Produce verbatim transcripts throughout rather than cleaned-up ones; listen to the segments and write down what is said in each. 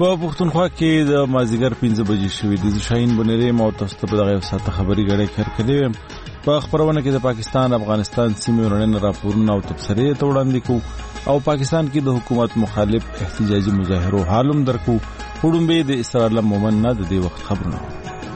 په پښتونخوا کې د مازیګر پنځه بجې شوې دي. شاهین بنيري مو تاسو ته په دغه ساعت خبري غړې خیر کړې. په خبرونه کې د پاکستان افغانستان سیمې ورننه راپورونه او تبصرې ته وړاندې کوو او پاکستان کې د حکومت مخالف احتجاجي مظاهرو حالم درکو. وړومبه د اسرائیل مومن نه د دې وخت خبرونه.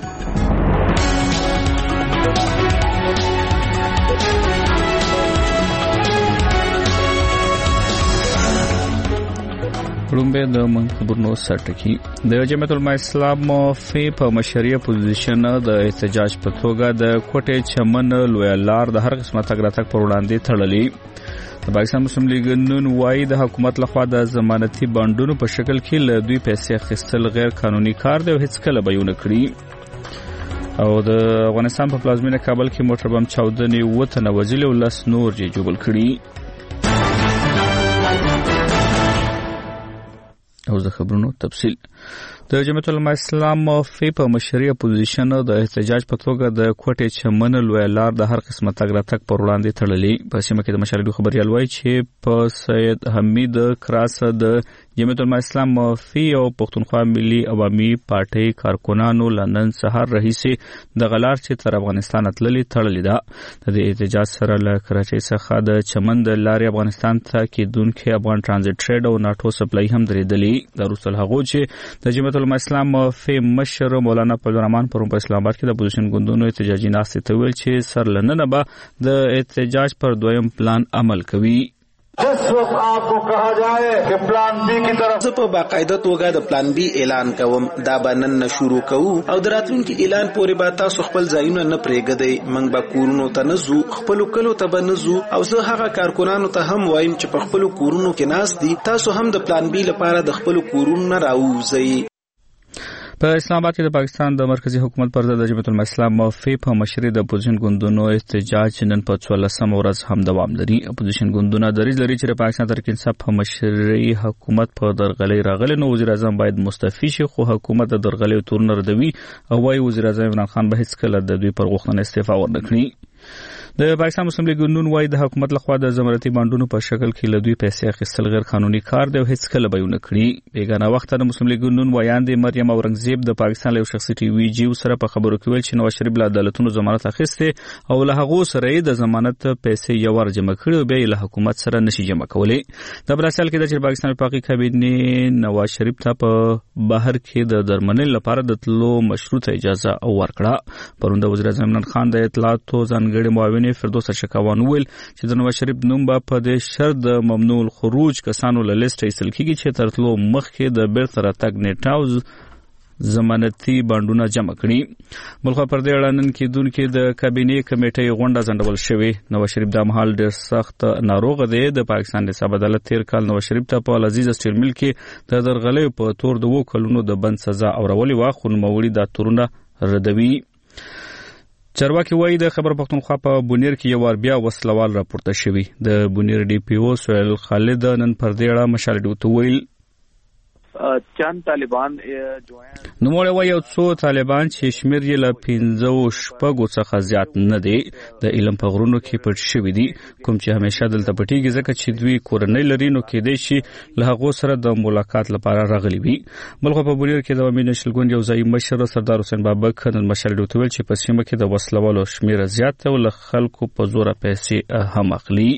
رومبه د منخبرونو سرټکی د جمعیت العلماء اسلام فی په مشریه پوزیشن د احتجاج په توګه د کوټه چمن لوی لار د هر قسمه تګ راتګ پر وړاندې تړلې. د پاکستان مسلم لیگ نن وايي د حکومت لخوا د ضمانتي بانډونو په شکل کې له دوی پیسې اخیستل غیر قانوني کار دی او هیڅ کله به یې نه کړی. او د افغانستان په پلازمینه کابل کې موټر بم چاودنې وطن وزیل او لس نور یې جوړ کړي. او د خبرونو تفصیل د جمعیت العلماء اسلام فی په مشریه پوزیشن د احتجاج په توګه د کوټه چمن لوی لار د هر قسمه تګ راتګ پر وړاندې تړلې. په سیمه کې د مشالډو خبريال وایي چې په سید حمید کراس د جمعیت العلماء اسلام فی او پښتونخوا ملي عوامي پارټي کارکونانو لندن سهار رئیسي د غلار چې تر افغانستان تللې تړلې ده. د احتجاج سره له کراچۍ څخه د چمن د لارې افغانستان ته کېدونکو افغان ترانزیت ټریډ او ناټو سپلای هم درېدلې. د روسل هغو چې د جمعیت العلماء اسلام فی مشر مولانا فضل الرحمن پرون په اسلام آباد کې د اپوزیشن ګوندونو احتجاجي ناستې ته ویل چې سر لننه به د احتجاج پر دویم پلان عمل کوي. جس وقت آپ کو کہا جائے کہ پلان بی کی طرف زه په باقاعده توګه د پلان بی اعلان کوم. دا به نن شروع کوو او د راتلونکي اعلان پورې به تاسو خپل ځایونه نه پرېږدئ. موږ به کورونو ته نه ځو، خپلو کلو ته به نه ځو. او زه هغه کارکونانو ته هم وایم چې په خپلو کورونو کې ناست دي، تاسو هم د پلان بی لپاره د خپلو کورونو نه راووځئ. په اسلام آباد کې د پاکستان د مرکزی حکومت پر ضد د جمعیت العلماء اسلام فی په مشرۍ د اپوزیشن ګوندونو احتجاج نن په څوارلسمه ورځ هم دوام لري. اپوزیشن ګوندونه دریځ لري چې د پاکستان تحریک انصاف په مشرۍ حکومت په درغلۍ راغلی نو وزیر اعظم باید مستعفي شي، خو حکومت د درغلۍ تورونه ردوي او وايي وزیر اعظم عمران خان به هیڅ کله د دوی پر غوښتنه استعفا ورنه کړي. د پاکستان مسلم لیگ نون وايي د حکومت لخوا د ضمانتي بانډونو په شکل کې له دوی پیسې اخیستل غیر قانوني کار دی او هیڅ کله به یې نه کړي. بیګانه وخت د مسلم لیگ نون وایاند مریم اورنګزیب د پاکستان له شخصي ټي وي جیو سره په خبرو کې ویل چې نواز شریف له عدالتونو ضمانت اخیسته او له هغه سره د ضمانت پیسې یو ور جمع کړي او بیا له حکومت سره نشي جمع کولای. د براسل کې د پاکستان وفاقي کابینه نواز شریف ته په بهر کې د درمنل لپاره د تلو مشروطه اجازه ورکړه. پروند وزیر اعظم عمران خان د اطلاعات او ځانګړي معاون فردوس شکاوان ویل چې د نواز شریف نوم به په دې شرط د ممنوع الخروج کسانو له لیست ایستل کیږي چې تر تلو مخکې د بیرته راتګ نیټه ضمانتي بانډونه جمع کړي. بلخو پر دې اړه نن کېدونکې د کابینې کمیټې غونډه ځنډول شوې. نواز شریف د مهال ډېر سخت ناروغ دی. د پاکستان نصاب عدالت تیر کال نواز شریف ته په العزیز سټیل مل کې د درغلۍ په تور د وو کلونو د بند سزا اورولې وا خو نوموړي دا تورونه ردوي. چارواکي وایي د خبر پښتونخوا په بونیر کې یو ور بیا وسلوال راپورته شوی. د بونیر ډي پی او سهیل خالد نن پر دې اړه مشالډو ته ویل چند طالبان جو ہیں نو موږ وایو څو طالبان چې شمیر یې له پنځو شپږو څخه زیات نه دي د علم په غرونو کې پټ شوی دي کوم چې همیشه دلته پټیږي ځکه چې دوی کورنۍ لري نو کې دی چې له هغه سره د ملاقات لپاره راغلي وي. بلخو په بونیر کې د امین نشل ګوند یو ځای مشر سردار حسین بابک نن مشالډو ته ویل چې په سیمه کې د وسلوالو شمیر زیات او له خلکو په زور پیسې هم اخلي.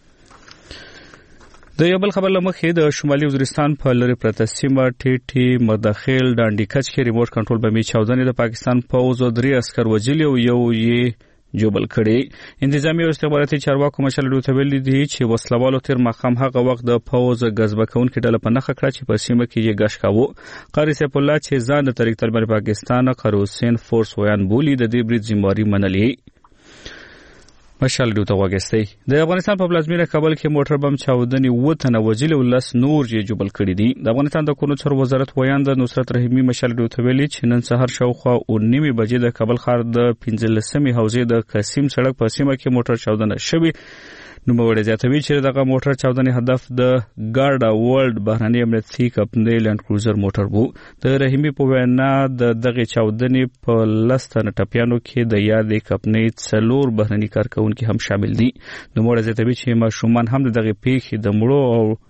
د یو بل خبر لمخې د شمالي وزیرستان په لری پرته سیمه ټیټي مداخل ډانډي کچ کې ریموټ کنټرول بمي چاودنې د پاکستان پوځ او درې عسكر وجلي او یو یې جوبل کړي. انتظامی او استخباراتي چارواکو مشالډو ته ویلي دي چې وسلوالو تیر مخام هغه وخت د پوځ غزبه کونکو ډله په نخښه کړه چې په سیمه کې یې غش کاوه. قاری سیف الله چې ځان د تحریک طالبان پاکستان قاری حسین فورس ویان بولی د دې برید ذمہواری منلې. مشالډو ته وګستي د افغانستان په پلازمینه کابل کې موټر بم چاودنې وطن وجل ولس نور یې جوبل کړي دي. د افغانستان د کونو چر وزارت ویاند نصرت رحیمی مشالډو ته ویلي چې نن سحر شاوخوا او نیمه بجې د کابل ښار د پنځلسمې حوزې د قسیم سړک په سیمه کې موټر چاودنه شوې. نو موږ زیاتوي چې دغه موټر چاودنې هدف د ګارډا ورلد بهراني امنیتي کمپنۍ لند کروزر موټر وو. د رحیمی په وینا د دغه چاودنې په لستن ټپیانو کې د یادې کمپنۍ څلور بهراني کارکونکو هم شامل دي. نو موږ زیاتوي چې ماشومان هم دغه پیښې د مړو او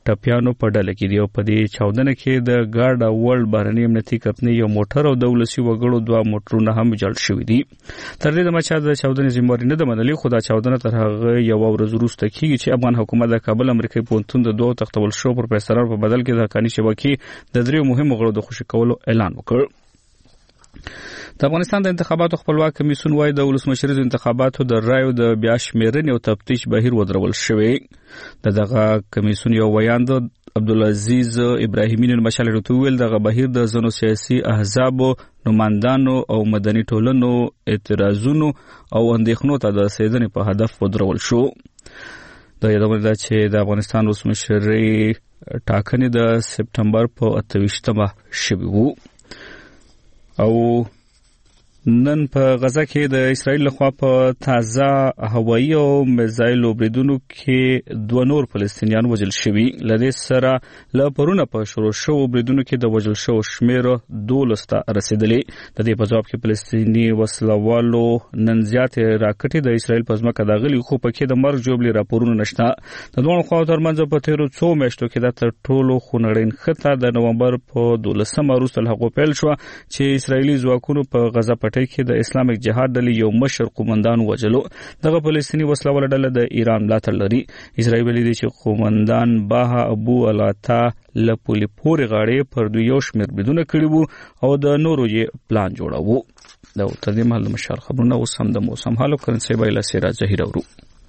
ټپیانو په ډله کې دی او په دې چاودنه کې د ګارډ ورلد بهرنی امنیتي کمپنۍ یو موټر او د ولسي وګړو دوه موټرونه هم ویجاړ شوي دي. تر دې دمه چې د چاودنې ذمہواري نه ده منلې، خو دا چاودنه تر هغه یو ورځ وروسته کېږي چې افغان حکومت د کابل امریکایي پوهنتون د دوه تختول شو پروفیسورانو په بدل کې د حقاني شبکې د دریو مهمو غړو د خوشي کولو اعلان وکړ. د افغانستان د انتخاباتو خپلواک کمیسیون وايي د ولسمشریزو انتخاباتو د رایو د بیا شمیرنې او تفتیش بهیر ودرول شوی. د دغه کمیسیون یو ویاند عبدالعزیز ابراهیمی نن مشال ورته ویل دغه بهیر د زنو سیاسي احزابو نمائندانو او مدني ټولنو اعتراضونو او اندېښنو ته د رسیدنې په هدف ودرول شو. د یادونه ده چې د افغانستان ولسمشري ټاکنې د سپټمبر په اته ویشتمه شوې وو. او نن په غزا کې د اسرائیل لخوا په تازه هوایي او میزایل بریدونو کې دوه نور فلسطینیان وژل شوي. لدې سره له پرونه په شروع شوو بریدونو کې د وژل شوو شمیر دولس ته رسیدلې. د دې په ځواب کې فلسطیني وسلوالو نن زیاتې راکټې د اسرائیل په ځمکه داغلي، خو پکې د مرګ ژوبلې راپورونه نشته. د دوه خواو ترمنځ په تیرو څو میاشتو کې د تر ټولو خونړین خطه د نومبر په دولسمه وروسته له هغو پیل شوه چې اسرائیلي ځواکونو په غزا پټۍ کې د اسلامیک جهاد ډلې یو مشر قومندان وژلو. دغه فلسطیني وسلواله ډله د ایران ملاتړ لري. اسرائیل ویلي دی چې قومندان باها ابو الاتا له پولې پورې غاړې پر دوی یو شمېر بریدونه کړي وو او د نورو یې پلان جوړاوه. دا تر دې مهال د مشال خبرونه اوس هم د موسم حال او کرنسي بایله سیرا ظهیر اورو.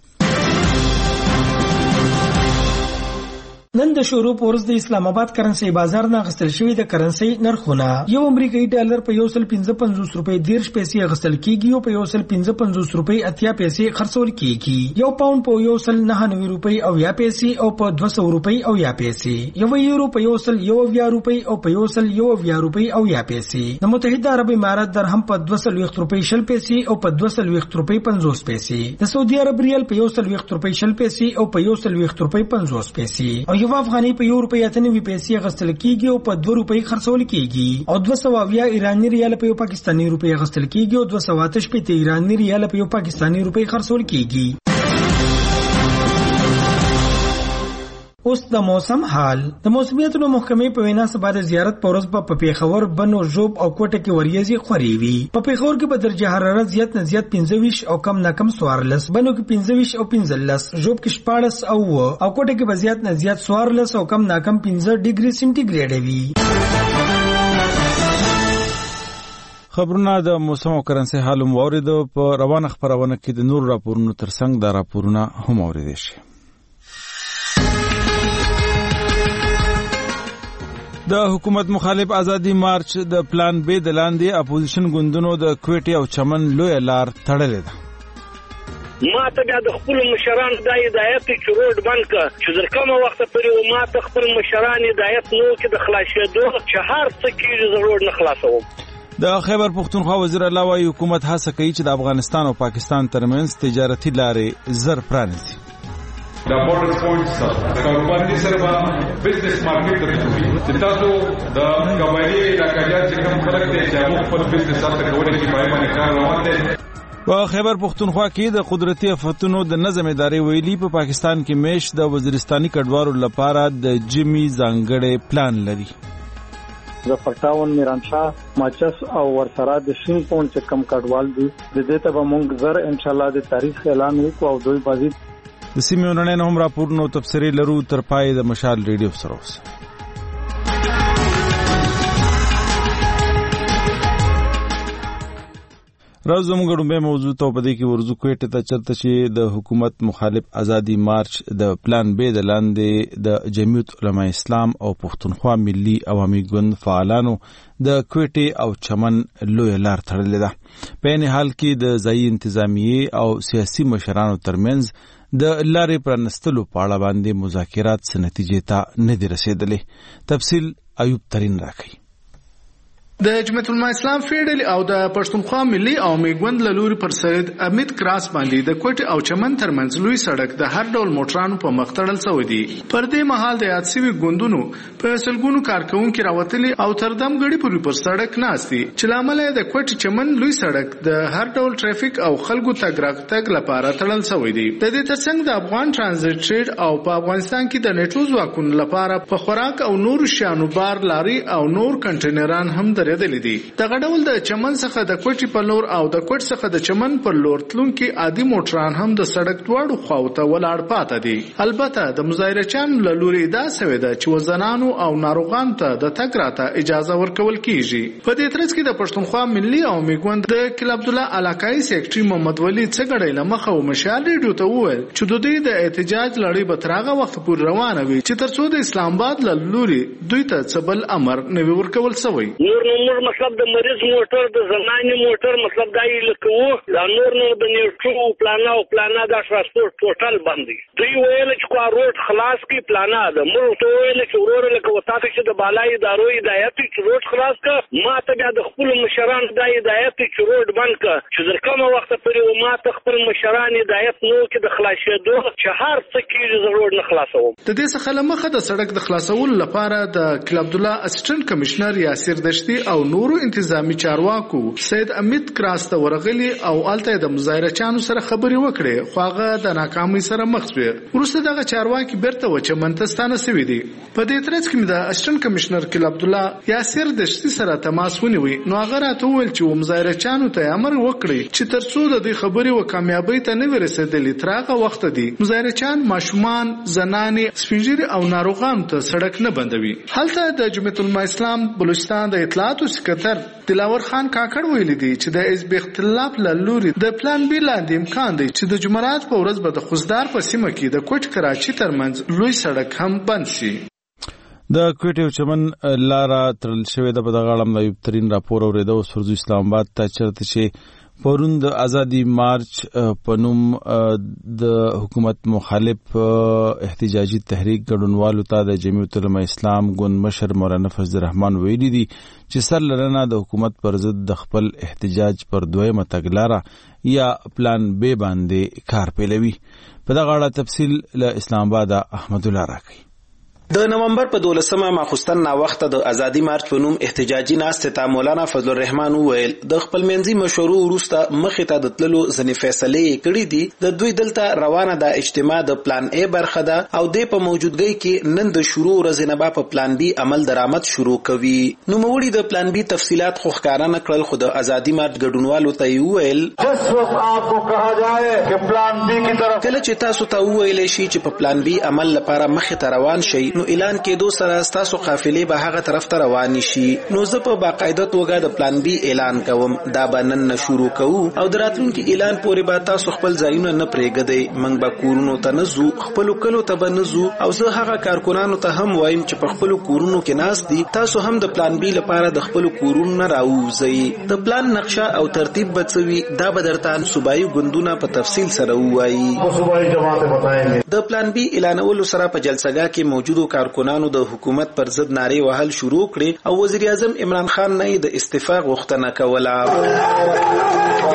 نن د شروع پورز د اسلام آباد کرنسي بازار نه غستل شوی د کرنسي نرخونه یو امریکایي ډالر په یو سل پنځه پنځوس روپۍ دیرش پیسې غستل کیږي او په یو سل پنځه پنځوس روپۍ اتیا پیسې خرڅول کیږي. یو پاوند په یو سل نهه نوي روپۍ او یا پیسې او په دوه سوه روپۍ او یا پیسې. یو یورو په یو سل یو یا روپۍ او په یو سل یو یا روپۍ او یا پیسې. د متحده عرب امارات درهم په دوه سل روپۍ شل پیسې او په دوه سل روپۍ پنځوس پیسې. د سعودي عرب ریال په یو سل روپۍ شل پیسې او په یو سل روپۍ پنځوس پیسې. یو افغاني په یو روپۍ اتنوي پیسې غستل کیږي او په دوه روپۍ خرڅول کیږي. او دوه سوه اویا ایراني ریال په یو پاکستاني روپۍ غستل کیږي او دوه سوه اته شپېته ایراني ریال په یو پاکستاني روپۍ خرڅول کیږي. اوس د موسم حال. د موسمیاتو محکمې په وینا سبا د زیارت پورز په پیښور، بنو، ژوب او کوټه کې وریځي خوري وي. په پیښور کې په درجه حرارت زیات نه زیات پنځه ویشت او کم نه کم څوارلس، بنو کې پنځه ویشت او پنځلس، ژوب کې شپاړس او او کوټه کې په زیات نه زیات څوارلس او کم نه کم پنځه ډیګري سنټیګریډ وي. خبرونه د موسم او کرنسي حال مو اوریدو. په روانه خبرونه کې د نور راپورونو ترڅنګ د راپورونه هم اوریدل شي. د حکومت مخالف ازادي مارچ د پلان بی د لاندې اپوزیشن ګوندونو د کوټي او چمن لوی لار تړلې ده. ما ته بیا د خپل مشران د هدایت چې روډ بند ک چې زر کومه وخت پرې ما ته خپل مشران هدایت نو کې د خلاصېدو چې هر څه کې د روډ نه خلاصوم. د خیبر پختونخوا وزیر الله وايي حکومت هڅه کوي چې د افغانستان او پاکستان ترمنځ تجارتي لارې زر پرانیزي. دا بورډر پوینټس د کاروباري سره به بزنس مارکیټ درته چې تاسو د قبایلی علاقې چې کوم خلک دي چې موږ خپل بزنس سره کولای شي په باندې کار روان دي. په خیبر پختونخوا کې د قدرتي آفتونو د نظم ادارې ویلي په پاکستان کې میش د وزیرستاني کډوالو لپاره د جمی ځانګړی پلان لري. ظفرتاون میرانشاه ماچس او ورسره د شین پون چې کم کډوال دي د دې ته به موږ زر ان شاء الله د تاریخ اعلان وکړو او دوی بازي د سیمې نن هم راپورونو تفسیری لرو. تر پای د مشال ریډیو سره اوسه. راځو موږ ډومبه موضوع ته په دې کې ورزو کوټه ته چرته چې د حکومت مخالف ازادي مارچ د پلان بی د لاندې د جمعیت علماء اسلام او پښتونخوا ملي عوامي ګوند فعالانو د کوټه او چمن لوی لار تړلې ده. په این حال کې د ځای انتظامیه او سیاسي مشرانو ترمنځ د لارې پرانستلو په اړه باندې مذاکرات څه نتیجې ته نه دي رسیدلې. تفصیل ایوب ترین راکړي. د جمعیت العلماء اسلام فیډل او د پښتونخوا ملي او میګوند لوري پر سید امید کراس باندې د کوټ او چمن ترمنځ لوی سړک د هر ډول موټرانو په مخ تړل شوی دی. پر دې مهال د یادسوي ګوندونو په سلګونو کارکونکو راوتلي او تردم غړي پر پر سړک ناشتي چې لامل د کوټ چمن لوی سړک د هر ډول ټریفیک او خلکو تګ راتګ لپاره تړل شوی دی. د دې ترڅنګ د افغان ترانزیت ټریډ او په افغانستان کې د نیټو ځواکونو لپاره په خوراک او نور شیانو بار لاري او نور کنټینران هم درېدلې دي. دغه ډول د چمن څخه د کوټي په لور او د کوټ څخه د چمن پر لور تلونکي عادي موټران هم د سړک دواړو خواو ته ولاړ پاتې دي. البته د مظاهرچیانو له لوري دا سوي ده چې وزنانو او ناروغانو ته د تګ راته اجازه ورکول کیږي. په دې ترڅ کې د پښتونخوا ملي او میګوند د کل عبد الله علاقائی سیکرټري محمد ولی څګړی لمخه او مشال ریډیو ته وویل چې د دې د احتجاج لړۍ به تر هغه وخت پورې روانه وي چې ترڅو د اسلام آباد له لوري دوی ته څبل امر نه وي ورکول شوی. نور نور مطلب د مریض موټر د زنانه موټر مطلب دای لکو دا نور نور د نیټو پلانا او پلانا د ترانسپورت ټوټل باندې دوی ویل چې کو روډ خلاص کی پلانا د مور ته ویل چې ورور لکه وتاته چې د بالای ادارو هدایت چې روډ خلاص کا ما ته بیا د خپل مشران د هدایت چې روډ بند کا چې در کومه وخت پرې ما ته خپل مشران هدایت نو کې د خلاصېدو چې هر څه کې د روډ نه خلاصوم. د دې څخه لمخه د سړک د خلاصولو لپاره د کل عبد الله اسسټنټ کمشنر یاسر دشتي او نورو انتظامی چارواکو سید امید کراس ته ورغلي او الته د مظاهرچیانو سره خبرې وکړې خو هغه د ناکامۍ سره مخ شو. وروسته دغه چارواکي بیرته و چې منتستانه سوي دي. په دې ترڅ کې د اسسټنټ کمشنر کل عبد الله یاسر دشتي سره تماس ونیوي نو هغه راته وویل چې مظاهرچیانو ته امر وکړي چې ترڅو د دې خبرې و کامیابی ته نه ورسېدلې تر هغه وخت دي مظاهرچیان ماشومان زنانې سپینږیري او ناروغانو ته سړک نه بندوي. هلته د جمعیت العلماء اسلام بلوچستان د اطلاعاتو سکرټر دلاور خان کاکړ ویلي دي چې د حزب اختلاف له لوري د پلان بی لاندې امکان دی چې د جمعرات په ورځ به د خوزدار په سیمه کې د کوټ کراچي ترمنځ لوی سړک هم بند شي. د کوټ او چمن لارا ترل شوې د بدغړم د یو ترين راپور اوریدو سرزو اسلام آباد ته چرته چې پرون د ازادي مارچ پنوم د حکومت مخالف احتجاجي تحریک ګډونوالو ته د جمعیت العلماء اسلام ګوند مشر مولانا فضل الرحمن ویلي دي چې سر لرنه د حکومت پر ضد د خپل احتجاج پر دویمه تګلاره یا پلان بی باندې کار پیلوي. په دغه اړه تفصیل له اسلام آباد احمد الله راکړي. د نومبر په دولسمه ماخوستن نا وخت د ازادي مارچ په نوم احتجاجي ناسته ته مولانا فضل الرحمن ویل د خپل منځي مشورو وروسته مخې ته د تللو ځنې فیصلې کړې دي. د دوی دلته روانه د اجتماع د پلان ای برخه ده او د په موجودګۍ کې نن د شروع ورځې نه په پلان بی عمل درآمد شروع کوي. نو موړي د پلان بی تفصيلات خو ښکارا نه کړل خو د ازادي مارچ ګډونوالو ته ویل کله چې تاسو ته ویل شي چې په پلان بی عمل لپاره مخې ته روان شي نو اعلان کېدو سره تاسو قافلې به هغه طرف ته روان شي. نو زه په باقاعده توګه د پلان بی اعلان کوم دا به نن شروع کوو او دراتونکو اعلان پورې به تاسو خپل ځایونه نه پرېږدئ. موږ به کورونو ته نه ځو خپل کلو ته به نه ځو او زه هغه کارکونانو ته هم وایم چې په خپل کورونو کې ناس دي تاسو هم د پلان بی لپاره د خپل کورونو نه راوځئ. د پلان نقشه او ترتیب بچوي دا به درته صوبایي ګوندونه په تفصیل سره وایي. د پلان بی اعلانولو سره په جلسګاه کې موجودو کارکونانو د حکومت پر ضد نارې وهل شروع کړي او وزیر اعظم عمران خان نه د استعفا غوښتنه کوله.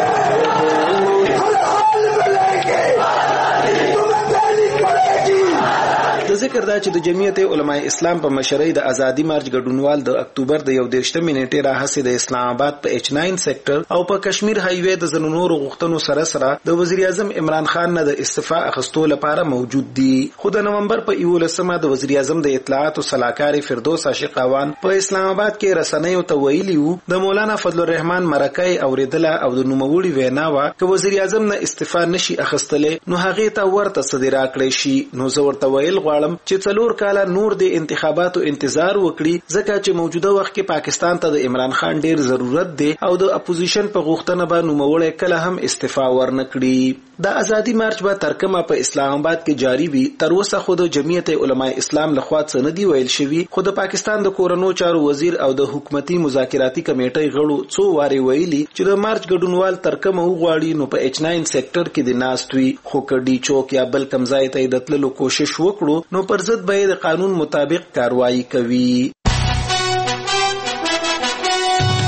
ذکر دا چې د جمعیت علماء اسلام په مشرۍ د ازادي مارچ ګډونوال د اکتوبر د یو دیرشتمې نیټې راهیسې د اسلام آباد په ایچ ناین سیکټر او په کشمیر های وے د زنونور غوښتنو سره سره د وزیر اعظم عمران خان نه د استعفا اخیستو لپاره موجود دي. خو د نومبر په یولسمه د وزیر اعظم د اطلاعات او صلاحکار فردوس عاشقاوان په اسلام آباد کې رسنیو ته ویلي وو د مولانا فضل الرحمن مرکه اوریدله او د نوموړي وینا وا چې وزیر اعظم نه استعفا نشي اخیستلې نو هغه ته ورته صدرا کړی شي. نو زه ورته ویل غواړم چې څلور کاله نور د انتخاباتو انتظار وکړي ځکه چې موجوده وخت کې پاکستان ته د عمران خان ډیر ضرورت دی او د اپوزیشن په غوښتنه به نوموړی کله هم استعفا ورنکړي. د ازادي مارچ به ترکمه په اسلام آباد کې جاری وي. تر اوسه خو د جمعیت علماء اسلام لخوا څه نه دی ویل شوی خو د پاکستان د کورونو چارو وزیر او د حکومتي مذاکراتي کمیټې غړو څو واري ویلي چې د مارچ ګډونوال ترکمه وغواړي نو په ایچ ناین سیکټر کې د ناستوي خو کډي چوک یا بل کم ځای ته د تللو کوشش وکړو نو پر ضد به د قانون مطابق کاروایی کوي.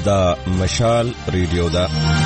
دا مشال ریډیو دا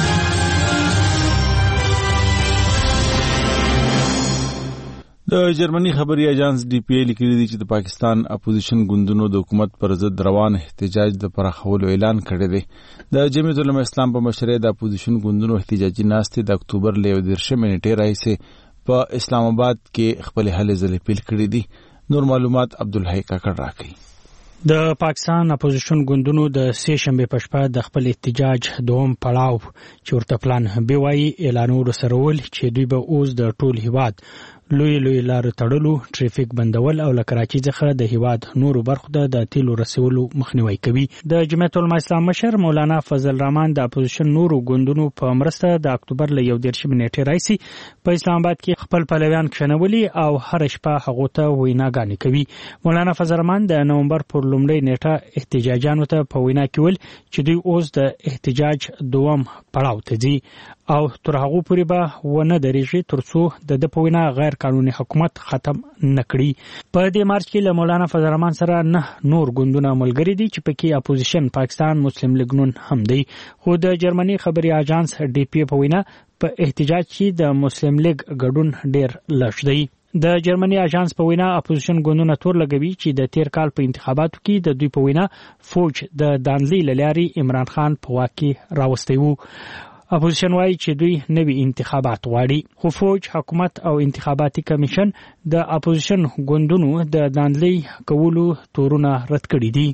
د جرمني خبري اژانس ډي پی ای لیکلي دي چې د پاکستان اپوزیشن ګوندونو د حکومت پر ضد روان احتجاج د پراخولو اعلان کړی دی. د جمعیت العلماء اسلام په مشرۍ د اپوزیشن ګوندونو احتجاجي ناستې د اکتوبر له یوولسمې نیټې راهیسې په اسلام آباد کې خپل هلې ځلې پیل کړي دي. نور معلومات عبدالحی کاکړ راکړي. د پاکستان اپوزیشن ګوندونو د سې شنبې په شپه د خپل احتجاج دوم پړاو چې ورته پلان بي وايي اعلانولو سره ول چې دوی به اوس د ټول هیواد لوی لوی لارو تړلو، ټریفیک بندول او له کراچۍ څخه د هیواد نورو برخو ته د تیلو رسولو مخنیوي کوي. د جمعیت العلماء اسلام مشر مولانا فضل الرحمن د اپوزیشن نورو ګوندونو په مرسته د اکتوبر له یوولسمې نیټې راهیسې په اسلام آباد کې خپل پلویان کښنولي او هر شپه هغو ته ویناګانې کوي. مولانا فضل الرحمن د نومبر پر لومړۍ نیټه احتجاجانو ته په وینا کې ویل چې دوی اوس د احتجاج دوم پړاو ته ځي او تر هغه پورې به ونه درېږي تر څو د د په وینا غیر قانوني حکومت ختم نکړي. په دې مارچ کې له مولانا فضل الرحمن سره نه نور ګوندونه ملګري دي چې پکې اپوزیشن پاکستان مسلم لیگ نون هم دی. خو د جرمني خبري اژانس ډي پی په وینا په احتجاج کې د مسلم لیگ ګډون ډیر لږ دی. د جرمني اژانس په وینا اپوزیشن ګوندونه تور لګوي چې د تیر کال په انتخاباتو کې د دوی په وینا فوج د دانلي لاري عمران خان په واک کې راوستی وو. اپوزیشن وايي چې دوی نوي انتخابات غواړي، خو فوج، حکومت او انتخاباتي کمیشن د اپوزیشن ګوندونو د دانلي کولو تورونه رد کړي دي.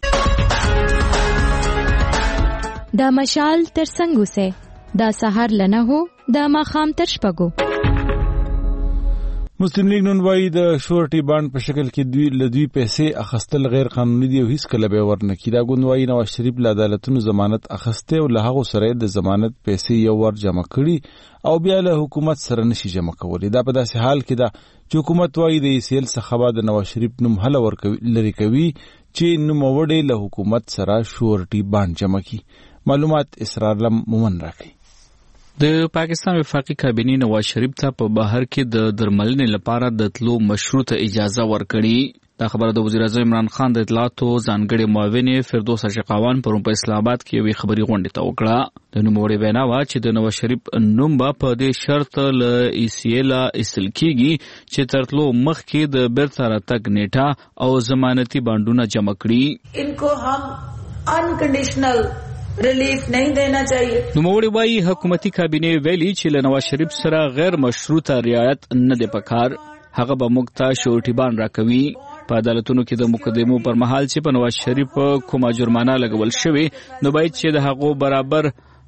د مشال تر څنګ اوسه د سحر لنه هو د ماخام تر شپږو. مسلم لیگ نن وايي د شورټي بانډ په شکل کې دوی لدوی پیسې اخستل غیر قانوني دي او هیڅ کله به ورنکړي. دا ګوند وايي نواز شریف له عدالتونو ضمانت اخسته او له هغه سره د ضمانت پیسې یو ور جمع کړي او بیا له حکومت سره نشي جمع کولی. دا په داسې حال کې ده چې حکومت وايي د ایسیل څخه د نواز شریف نوم هله ورکوي لري کوي چې نوموړی له حکومت سره شورټي بانډ جمع کړي. معلومات اسرار لم مومن راکړي. د پاکستان وفاقي کابینې نواز شریف ته په بهر کې د درملنې لپاره د تلو مشروطه اجازه ورکړي. دا خبره د وزیر اعظم عمران خان د اطلاعاتو ځانګړي معاون فردوس اشقاوان پرون په اسلام آباد کې یوې خبري غونډې ته وکړه. د نوموړي وینا وه چې د نواز شریف نوم به په دې شرط له ای سی ایل ایستل کېږي چې تر تلو مخکې د بیرته راتګ نیټه او ضمانتي بانډونه جمع کړي. انکو هم انکنډیشنل ریلیف نہیں دینا چاہیے. نوموړي وايي حکومتي کابینې ویلي چې له نواز شریف سره غیر مشروطه رعایت نه دی پکار. هغه به موږ ته شورټي بانډ راکوي. په عدالتونو کې د مقدمو پر مهال چې په نواز شریف کومه جرمانه لګول شوې نو باید چې د هغو برابر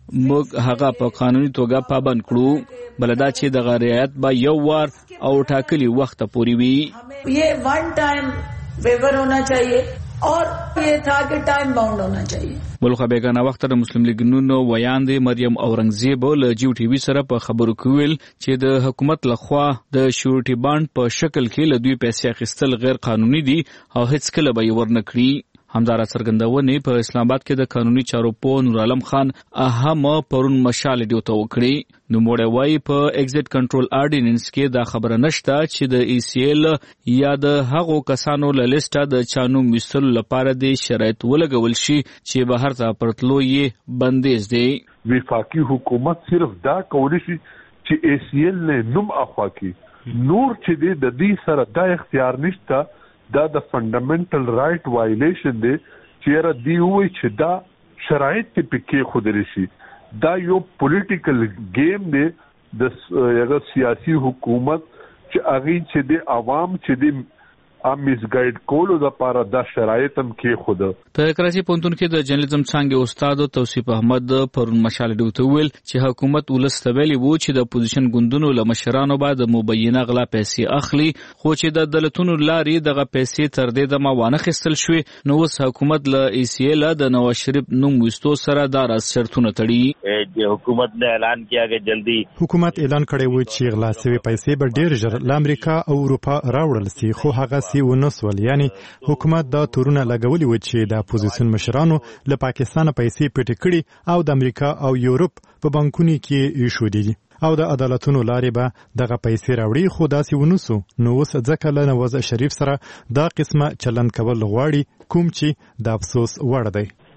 موږ هغه په قانوني توګه پابند کړو. بلدا چې د رعایت به یو وار او ټاکلي وخت پورې وي. یہ ون ٹائم ویور ہونا چاہیے اور یہ تھا کہ ٹائم باؤنڈ ہونا چاہیے. بلخه بیگانه وخت د مسلم لیگ نون ویاندې مریم اورنګزیب له جیو ټي وي سره په خبرو کې ویل چې د حکومت لخوا د شورټي بانډ په شکل کې له دوی پیسې اخیستل غیر قانوني دي او هیڅ کله به یې ورنکړي. همدارا څرګندونې په اسلام آباد کې د قانوني چارو په نور عالم خان اهم پرون مشال ډیو ته وکړي. نو موږ وايي په ایگزټ کنټرول آرډیننس کې دا خبره نشته چې د ای سی ایل یا د هغو کسانو له لیسټه د چانو مستل لپاره د شرایط ولګول شي چې بهر ته پرتلو یې بندیز دی. وفاقي حکومت صرف دا کولی شي چې ای سی ایل نه نوم اخوا کی نور چې د دې سره دا اختیار نشته. دا د فنډامنټل رائټ وایلیشن دی چې را دی وای چې دا شرایط ته پکې خودري شي. دا یو پولیټیکل گیم دی د یو سیاسي حکومت چې هغه چې د عوام چې د ام میس ګایډ کولو د لپاره د شرایط هم کې خود. په کراچي پونتون کې د جرنالیزم څانګې استاد توصیف احمد پرون مشال ډیوته ویل چې حکومت ولست ویلي وو چې د اپوزیشن ګوندونو له مشرانو بعد مبینه غلا پیسې اخلي، خو چې د دولتونو لارې دغه پیسې تر دې دمه وانه خستل شوې. نو اوس حکومت له ای سی ایل د نواز شریف نوم وستو سره دا راز شرطونه تړي. حکومت نے اعلان کیا کہ جلدی حکومت اعلان کړی و چې غلا شوی پیسې به ډیر ژر له امریکا او اروپا راوړل شي، خو هغه سی ونسول. یعنی حکومت دا تورونه لګولي و چې د اپوزیشن مشرانو له پاکستان پیسې پټې کړي او د امریکا او یورپ په بانکونو کې ایښودې دي او د عدالتونو لارې به دغه پیسې راوړي، خو داسې ونسو. نو اوس ځکه له نواز شریف سره دا قسمه چلند کول غواړي، کوم چې د افسوس وړ دی.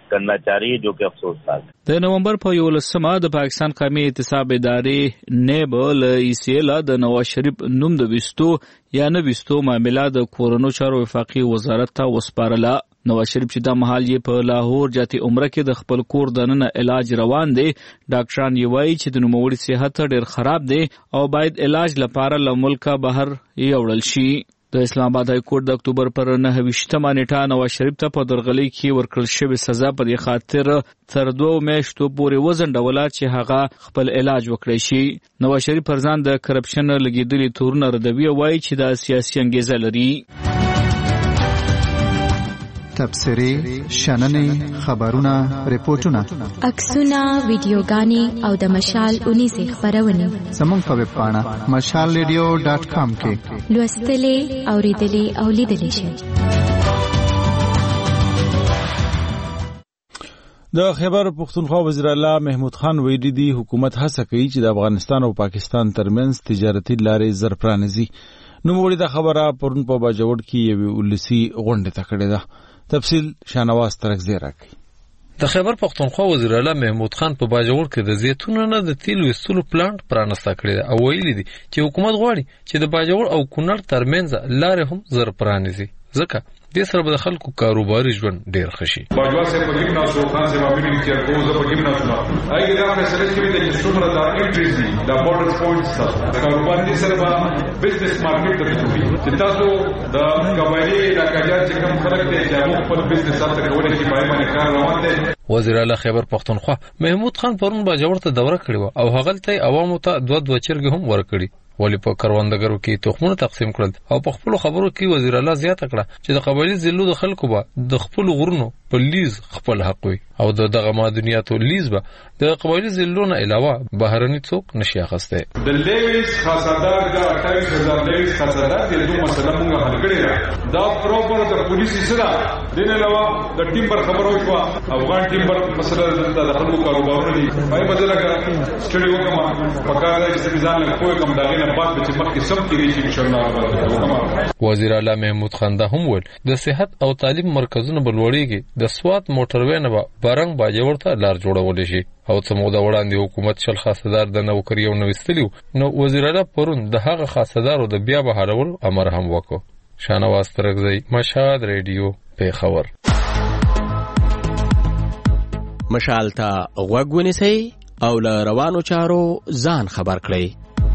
करना चाहिए, जो कि अफसोसनाक है। د نومبر په یولسمه د پاکستان قومي احتساب ادارې نیب له ایسیلا د نواز شریف نوم د وستو یا نه وستو معاملې د کورونو چارو وفاقي وزارت ته وسپارله. نواز شریف چې د محل یې په لاهور جاتی عمره کې د خپل کور دننه علاج روان دی. ډاکټران یې وایي چې د نوموړي صحت ډېر خراب دی او باید علاج لپاره له ملکه بهر یوړل شي. د اسلام آباد های کورټ د اکتوبر پر نهه ویشتمه نیټه نواز شریف ته په درغلۍ کې ورکړل شوې سزا په دې خاطر تر دوه میاشتو پورې وځنډوله چې هغه خپل علاج وکړي شي. نواز شریف پر ځان د کرپشن لګېدلي تورونه ردوي او وایي چې دا سیاسي انګیزه لري. تبصرې، شننې، خبرونه، ریپورتونه، عکسونه، ویډیوګانې او د مشال اونیزې خپرونې زموږ په ویب پاڼه مشال ریډیو ډاټ کام کې لوستلې، اورېدلې او لیدلې شئ. د خیبر پختونخوا وزیر اعلی محمود خان ویلي دي حکومت هڅه کوي چې د افغانستان او پاکستان ترمنځ تجارتي لارې زر پرانیزي. نوموړي دا خبره پرون په باجوړ کې یوې ولسي غونډې ته کړې ده. تفصیل شانواز ترکزی راکړي. د خیبر پختونخوا وزیر اعلی محمود خان په باجوړ کې د زیتونو نه د تیلو ایستلو پلانټ پرانسته کړی دی او ویلي دي چې حکومت غواړي چې د باجوړ او کونړ ترمنځ لارې هم زر پرانیزي، ځکه دې سره به د خلکو کاروباري ژوند ډېر ښه شي. باجوړ صاحب په ګیم ناسو خان صاحب امیر کې کوزه په ګیم ناسو هغه دا فیصله کړې ده چې څومره د انټریز دي د بورډر پوینټس سره د کاروبار دي سره به بزنس مارکیټ ته کوي چې تاسو د قبایلی علاقې چې کوم خلک دي چې موږ خپل بزنس سره کولای شي پای باندې کار روان دي. وزیر اعلی خیبر پختونخوا محمود خان پرون باجوړ ته دوره کړې او هغه ته عوامو ته دوه دوه چرګ هم ورکړي. ولی په کروندګرو کې تخمونه تقسیم کړل او په خپل خبرو کې وزیر اعلی زیاته کړه چې د قبایلی ضلعو د خلکو به د خپل غرونو په لیز خپل حق وي او د دغه معدنیاتو لیز به د قبایلی ضلعو نه علاوه بهرني څوک نشي اخیستی. د لیز خاصدار د اټھائیس هزار لیز خاصدار د دوه مسله مونږه حل کړی ده. دا پروپر د پولیسي سره د نه علاوه د ټیمبر خبرو شو افغان ټیمبر مسله د خلکو کاروبارونه دي پای بدل کړه سټډي وکما پکاره چې ځان له کوی کوم داغه بعد چې مخکې سم کېږي چې ان شاء الله. وزیر اعلی محمود خان دا هم ویل د صحت او تعلیم مرکزونه بلوړيږي د سوات موټروي نه به بارنګ باجوړ ته لار جوړول شي او څه موده وړاندې حکومت شل خاصدار د نوکری او نوستلیو نو وزیر اعلی پرون د هغه خاصدارو د بیا بحالول امر هم وکړ. شانواز ترکزی، مشهد ریډیو، پیښور. مشال ته غوږ ونیسئ او له روانو چارو ځان خبر کړئ.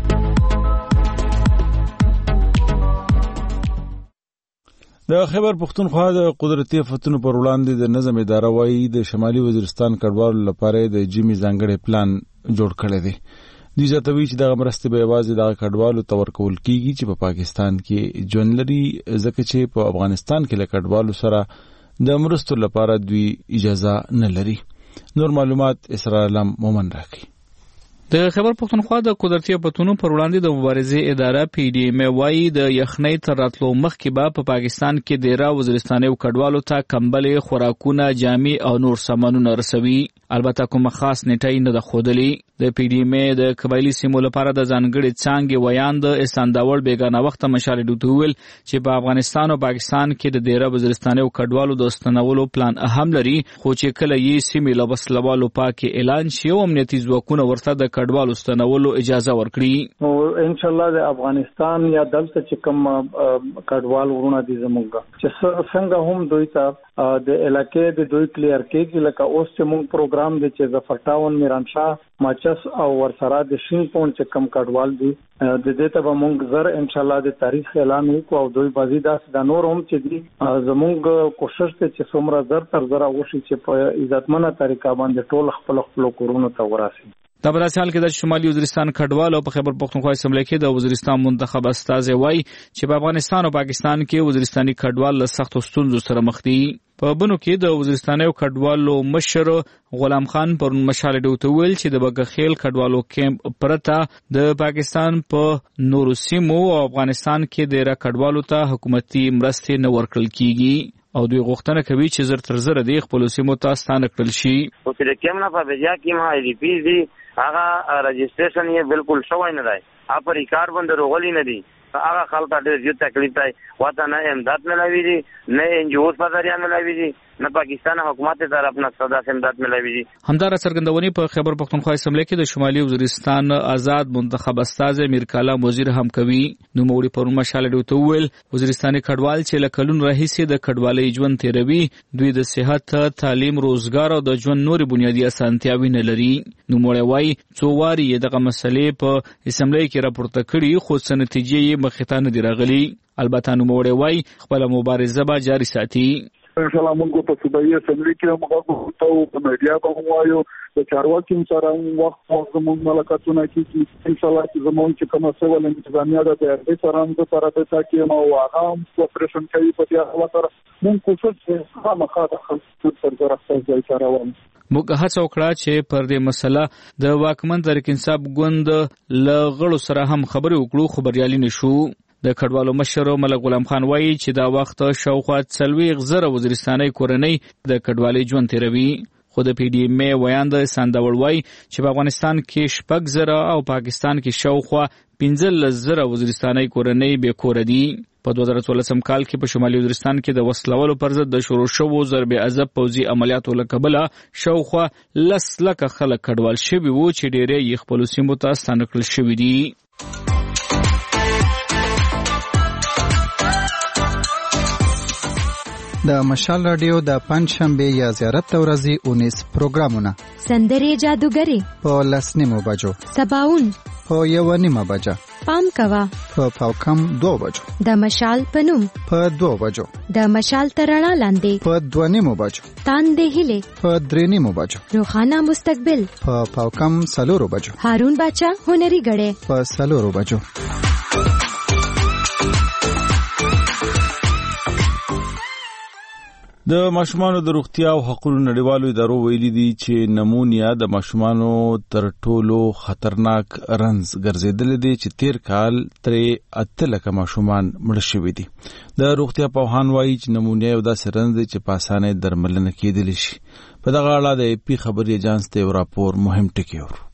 د خیبر پختونخوا د قدرتي آفتونو پر وړاندې د نظم اداره وايي د شمالي وزیرستان کډوالو لپاره د جیمي ځانګړی پلان جوړ کړی دی. دوی زیاتوي چې دغه مرستې به یوازې دغه کډوالو ته ورکول کیږي چې په پاکستان کې ژوند لري، ځکه چې په افغانستان کې له کډوالو سره د مرستو لپاره دوی اجازه نه لري. نور معلومات اسرار علم مومن راکړي. د خیبر پختونخوا د قدرتي آفتونو پر وړاندې د مبارزې اداره پی ډی ایم وايي د یخنۍ تر راتلو مخکې به په پاکستان کې ډیره وزیرستاني کډوالو ته کمبلې، خوراکونه، جامې او نور سامانونه رسوي. البته کوم خاص نیټه نه ده ښودلې. د پی ډی ایم د قبایلی سیمو لپاره د ځانګړي څانګې ویاند استانداول بیگانه وخت مشال ډوټو ویل چې په افغانستان او پاکستان کې د ډیره وزیرستاني کډوالو د ستنولو پلان اهم لري، خو چې کله یې سیمې له وسلوالو پاک اعلان شي او امنیتي ځواکونه ورته د کډوالو ستنولو اجازه ورکړي. او ان شاء الله د افغانستان یا دلته چې کوم کډوال ورونه دي زموږ چې څنګه هم دوی ته د علاقې د دوی کلیر کېږي، لکه اوس چې موږ پروګرام دی چې ظفرتاون میرانشاه ماچس او ورسره د شین پون چې کم کډوال دي د دې ته به موږ زر ان شاء الله د تاریخ اعلان وکړو او دوی بازی داس د نور هم چې دي زموږ کوشش ته چې څومره زر تر زر وشي چې په عزتمنه طریقه باندې ټول خپل خپل کورونو ته وراسي. دا په داسې حال کې د شمالي وزیرستان کډوال او په خیبر پختونخوا اسمبلی کې د وزیرستان منتخب استازی وایي چې په افغانستان او پاکستان کې وزیرستاني کډوال له سختو ستونزو سره مخ دي. په بنو کې د وزیرستاني کډوالو مشر غلام خان پر مشال ډوټو ویل چې د بګخیل کډوالو کیمپ پرته د پاکستان په نورو سیمو او افغانستان کې د را کډوالو ته حکومتي مرستې نه ورکړل کیږي او دوی غوښتنه کوي چې زر تر زر د خپل سیمو ته ستانه کړل شي. او چې کوم نه په بیا کې ما ای ډی پی دي هغه رجسټریشن یې بالکل شوی نه دی، اپ ریکارډ باندې روغلی نه دی. هغه خلک ډېر ډېر تکلیف دی، وته نه امداد نه لوي دي، نه ان جی اوز په ذریعہ نه لوي دي، نه پاکستان حکومت طرف نه صدا امداد ملوي. همدار څرګندونې په خیبر پختونخوا اسمبلی کې د شمالي وزیرستان آزاد منتخب استاذ میر کلام وزیر هم کوي. نو موري پرون مشال ډوته ویل وزیرستاني کډوال چې لکلون راهیسي د کډوالۍ ژوند تیروي دوی د صحت، تعلیم، روزګار او د ژوند نوري بنیادی اسانتیاوي نه لري. نو موري وايي څو واري دغه مسلې په اسمبلی کې راپورته کړي خو څه نتیجې یې مخې ته نه دي راغلي. البته نو موري وايي خپل مبارزه به جاري ساتي. ان شاء الله موږ په صوبایي اسمبلی کې هم غوښتو او په میډیا به هم وایو د چارواکي سره وخت وخت زموږ ملاقاتونه کیږي. ان شاء الله چې زموږ چې کومه سیول انتظامیه ده د سره هم سره د تاکي مو واغام کوپریشن کوي په دې حواله سره موږ کوشش خامخا د خلکو سره راځي چې راوړو. موږ هڅه وکړه چې پر دې مسله د واکمن تحریک انصاف ګوند له غړو سره هم خبرې وکړو خو بریالي نشو. د کډوالو مشر ملک غلام خان وایي چې دا وخت شاوخوا څلوېښت زره وزیرستاني کورنۍ د کډوالۍ ژوند تیروي. خو د پی ډي ایم ای ویاند سانداول وایي چې په افغانستان کې شپږ زره او پاکستان کې شاوخوا پنځلس زره وزیرستاني کورنۍ بې کوره دي. په دوه زره څوارلسم کال کې په شمالي وزیرستان کې د وسلوالو پر ضد د شروع شوو ضرب عذاب پوځي عملیاتو له کبله شاوخوا لس لکه خلک کډوال شوي وو چې ډېری یې خپلو سیمو ته ستانه کړل شوي دي. د مشال رادیو د پنځشنبه یا زیارت ورځې اونیس پروګرامونه سندرې جادوګری په لسنیمو بجو سباون په یو نیمه بجه پام کوا په پاوکم دو بجو د مشال پنوم په دو بجو د مشال ترڼا لاندې په دوه نیمو بجو تاندې هله په درې نیمو بجو روخانه مستقبل په پاوکم سلورو بجو هارون باچا هنري غړې په سلورو بجو. د ماشومانو د روغتیا او حقوقو نړیوالو ادارو ویلي دي چې نمونیا د ماشومانو تر ټولو خطرناک رنځ ګرځیدل دي چې تیر کال ترې اته لکه ماشومان مړ شوي دي. د روغتیا پوهان وایي چې نمونیا یو داسې رنځ دی چې په اسانه درملنه کېدلی شي. په دغه اړه د اپی خبري ایجانس ته یو راپور مهم ټکی ورو.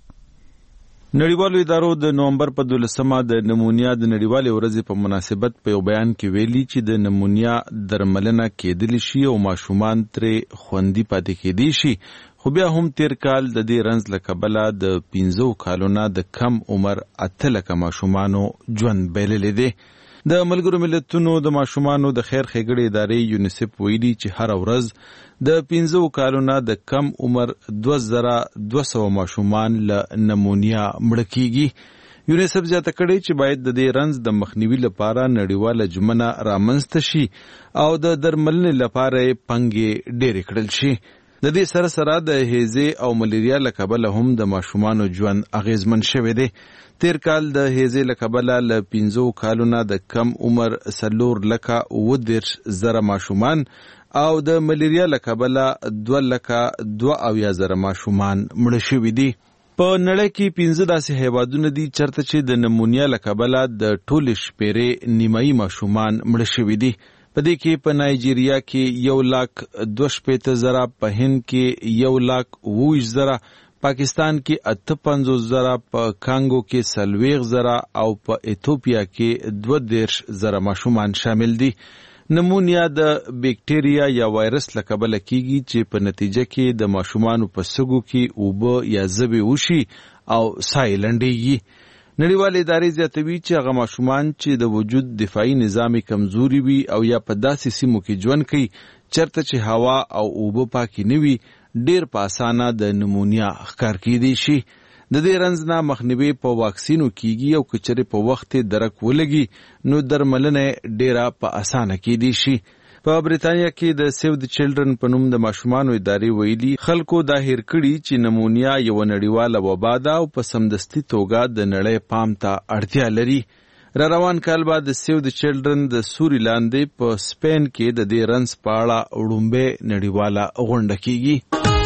نړیوالو ادارو د نومبر په دولسمه د نمونیا د نړیوالې ورځې په مناسبت په یو بیان کې ویلي چې د نمونیا درملنه کېدلی شي او ماشومان ترې خوندي پاتې کېدی شي. خو بیا هم تیر کال د دې رنځ له کبله د پنځو کالونو د کم عمر اته لکه ماشومانو ژوند بایللی دی. د ملګرو ملتونو د ماشومانو د خیر ښېګړې ادارې یونیسف ویلي چې هر ورځ د پنځو کالونو د کم عمر دوه زره دوه سوه ماشومان له نمونیا مړه کیږي. یونیسف زیاته کړې چې باید د دې رنځ د مخنیوي لپاره نړیواله ژمنه رامنځته شي او د درملنې لپاره یې پنګې ډېرې کړل شي. د دې سره سره د هیزې او ملیریا له کبله هم د ماشومانو ژوند اغیزمن شوی دی. تیر کال د هیزې له کبله له پنځو کالونو د کم عمر څلور لکه اووه دېرش زره ماشومان او د ملیریا له کبله دوه لکه دوه اویا زره ماشومان مړه شوي دي. په نړۍ کې پنځه داسې هیوادونه دي چېرته چې د نمونیا له کبله د ټولې شپېرې نیمایي ماشومان مړه شوي دي. په دې کې په نایجیریا کې یو لاک دوه شپېته زره، په هند کې یو لاک اووه ویشت زره، پاکستان کې اته پنځوس زره، په کانګو کې څلوېښت زره او په ایتوپیا کې دوه دېرش زره ماشومان شامل دي. نمونیا د بیکټیریا یا وایرس له کبله کیږي چې په نتیجه کې د ماشومانو په سږو کې اوبه یا ژبې وشي او ساه یې لنډیږي. نړیوالې ادارې زیاتوي چې هغه ماشومان چې د وجود دفاعي نظام کمزوري وي او یا په داسې سیمو کې ژوند کوي چېرته چې هوا او اوبه پاکې نه وي ډېر په اسانه د نمونیا ښکار کېدی شي. د دې رنځ نه مخنیوی په واکسینو کیږي او که چېرې په وخت یې درک ولګي نو درملنه ډېره په اسانه کېدی شي. په بریتانیا کې د سیو د چلډرن په نوم د ماشومانو ادارې ویلي خلکو دا هیر کړي چې نمونیا یو نړیواله وبا ده او په سمدستي توګه د نړۍ پام ته اړتیا لري. را روان کال بعد د سیو د چلډرن د سوري لاندې په سپین کې د دې رنځ په اړه وړومبۍ نړیواله غونډه کیږي.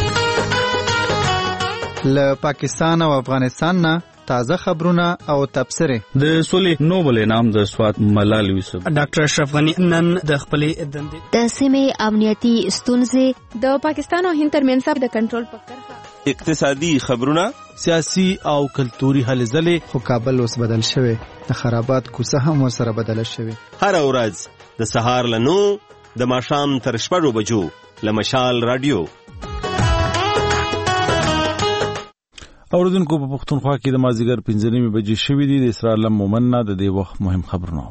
له پاکستان او افغانستان نه تازه خبرونه او تبصرې. د سولې نوبل انعام د سوات ملال یوسف ډاکټر اشرف غنی نن د خپلې دندې د سیمې امنیتي ستونزې د پاکستان او هند ترمنځ د کنټرول په کرښه اقتصادي خبرونه سیاسي او کلتوري هلې ځلې. خو کابل اوس بدل شوی، د خرابات کوڅه هم ورسره بدله شوې. هر ورځ د سهار له نو د ماښام تر شپږو بجو لمشال رادیو. اوردونکو په پښتونخوا کې د مازیګر پنځه نیمې بجې شوې دي. د اسرار لم مومن نه د دې وخت مهم خبرونه.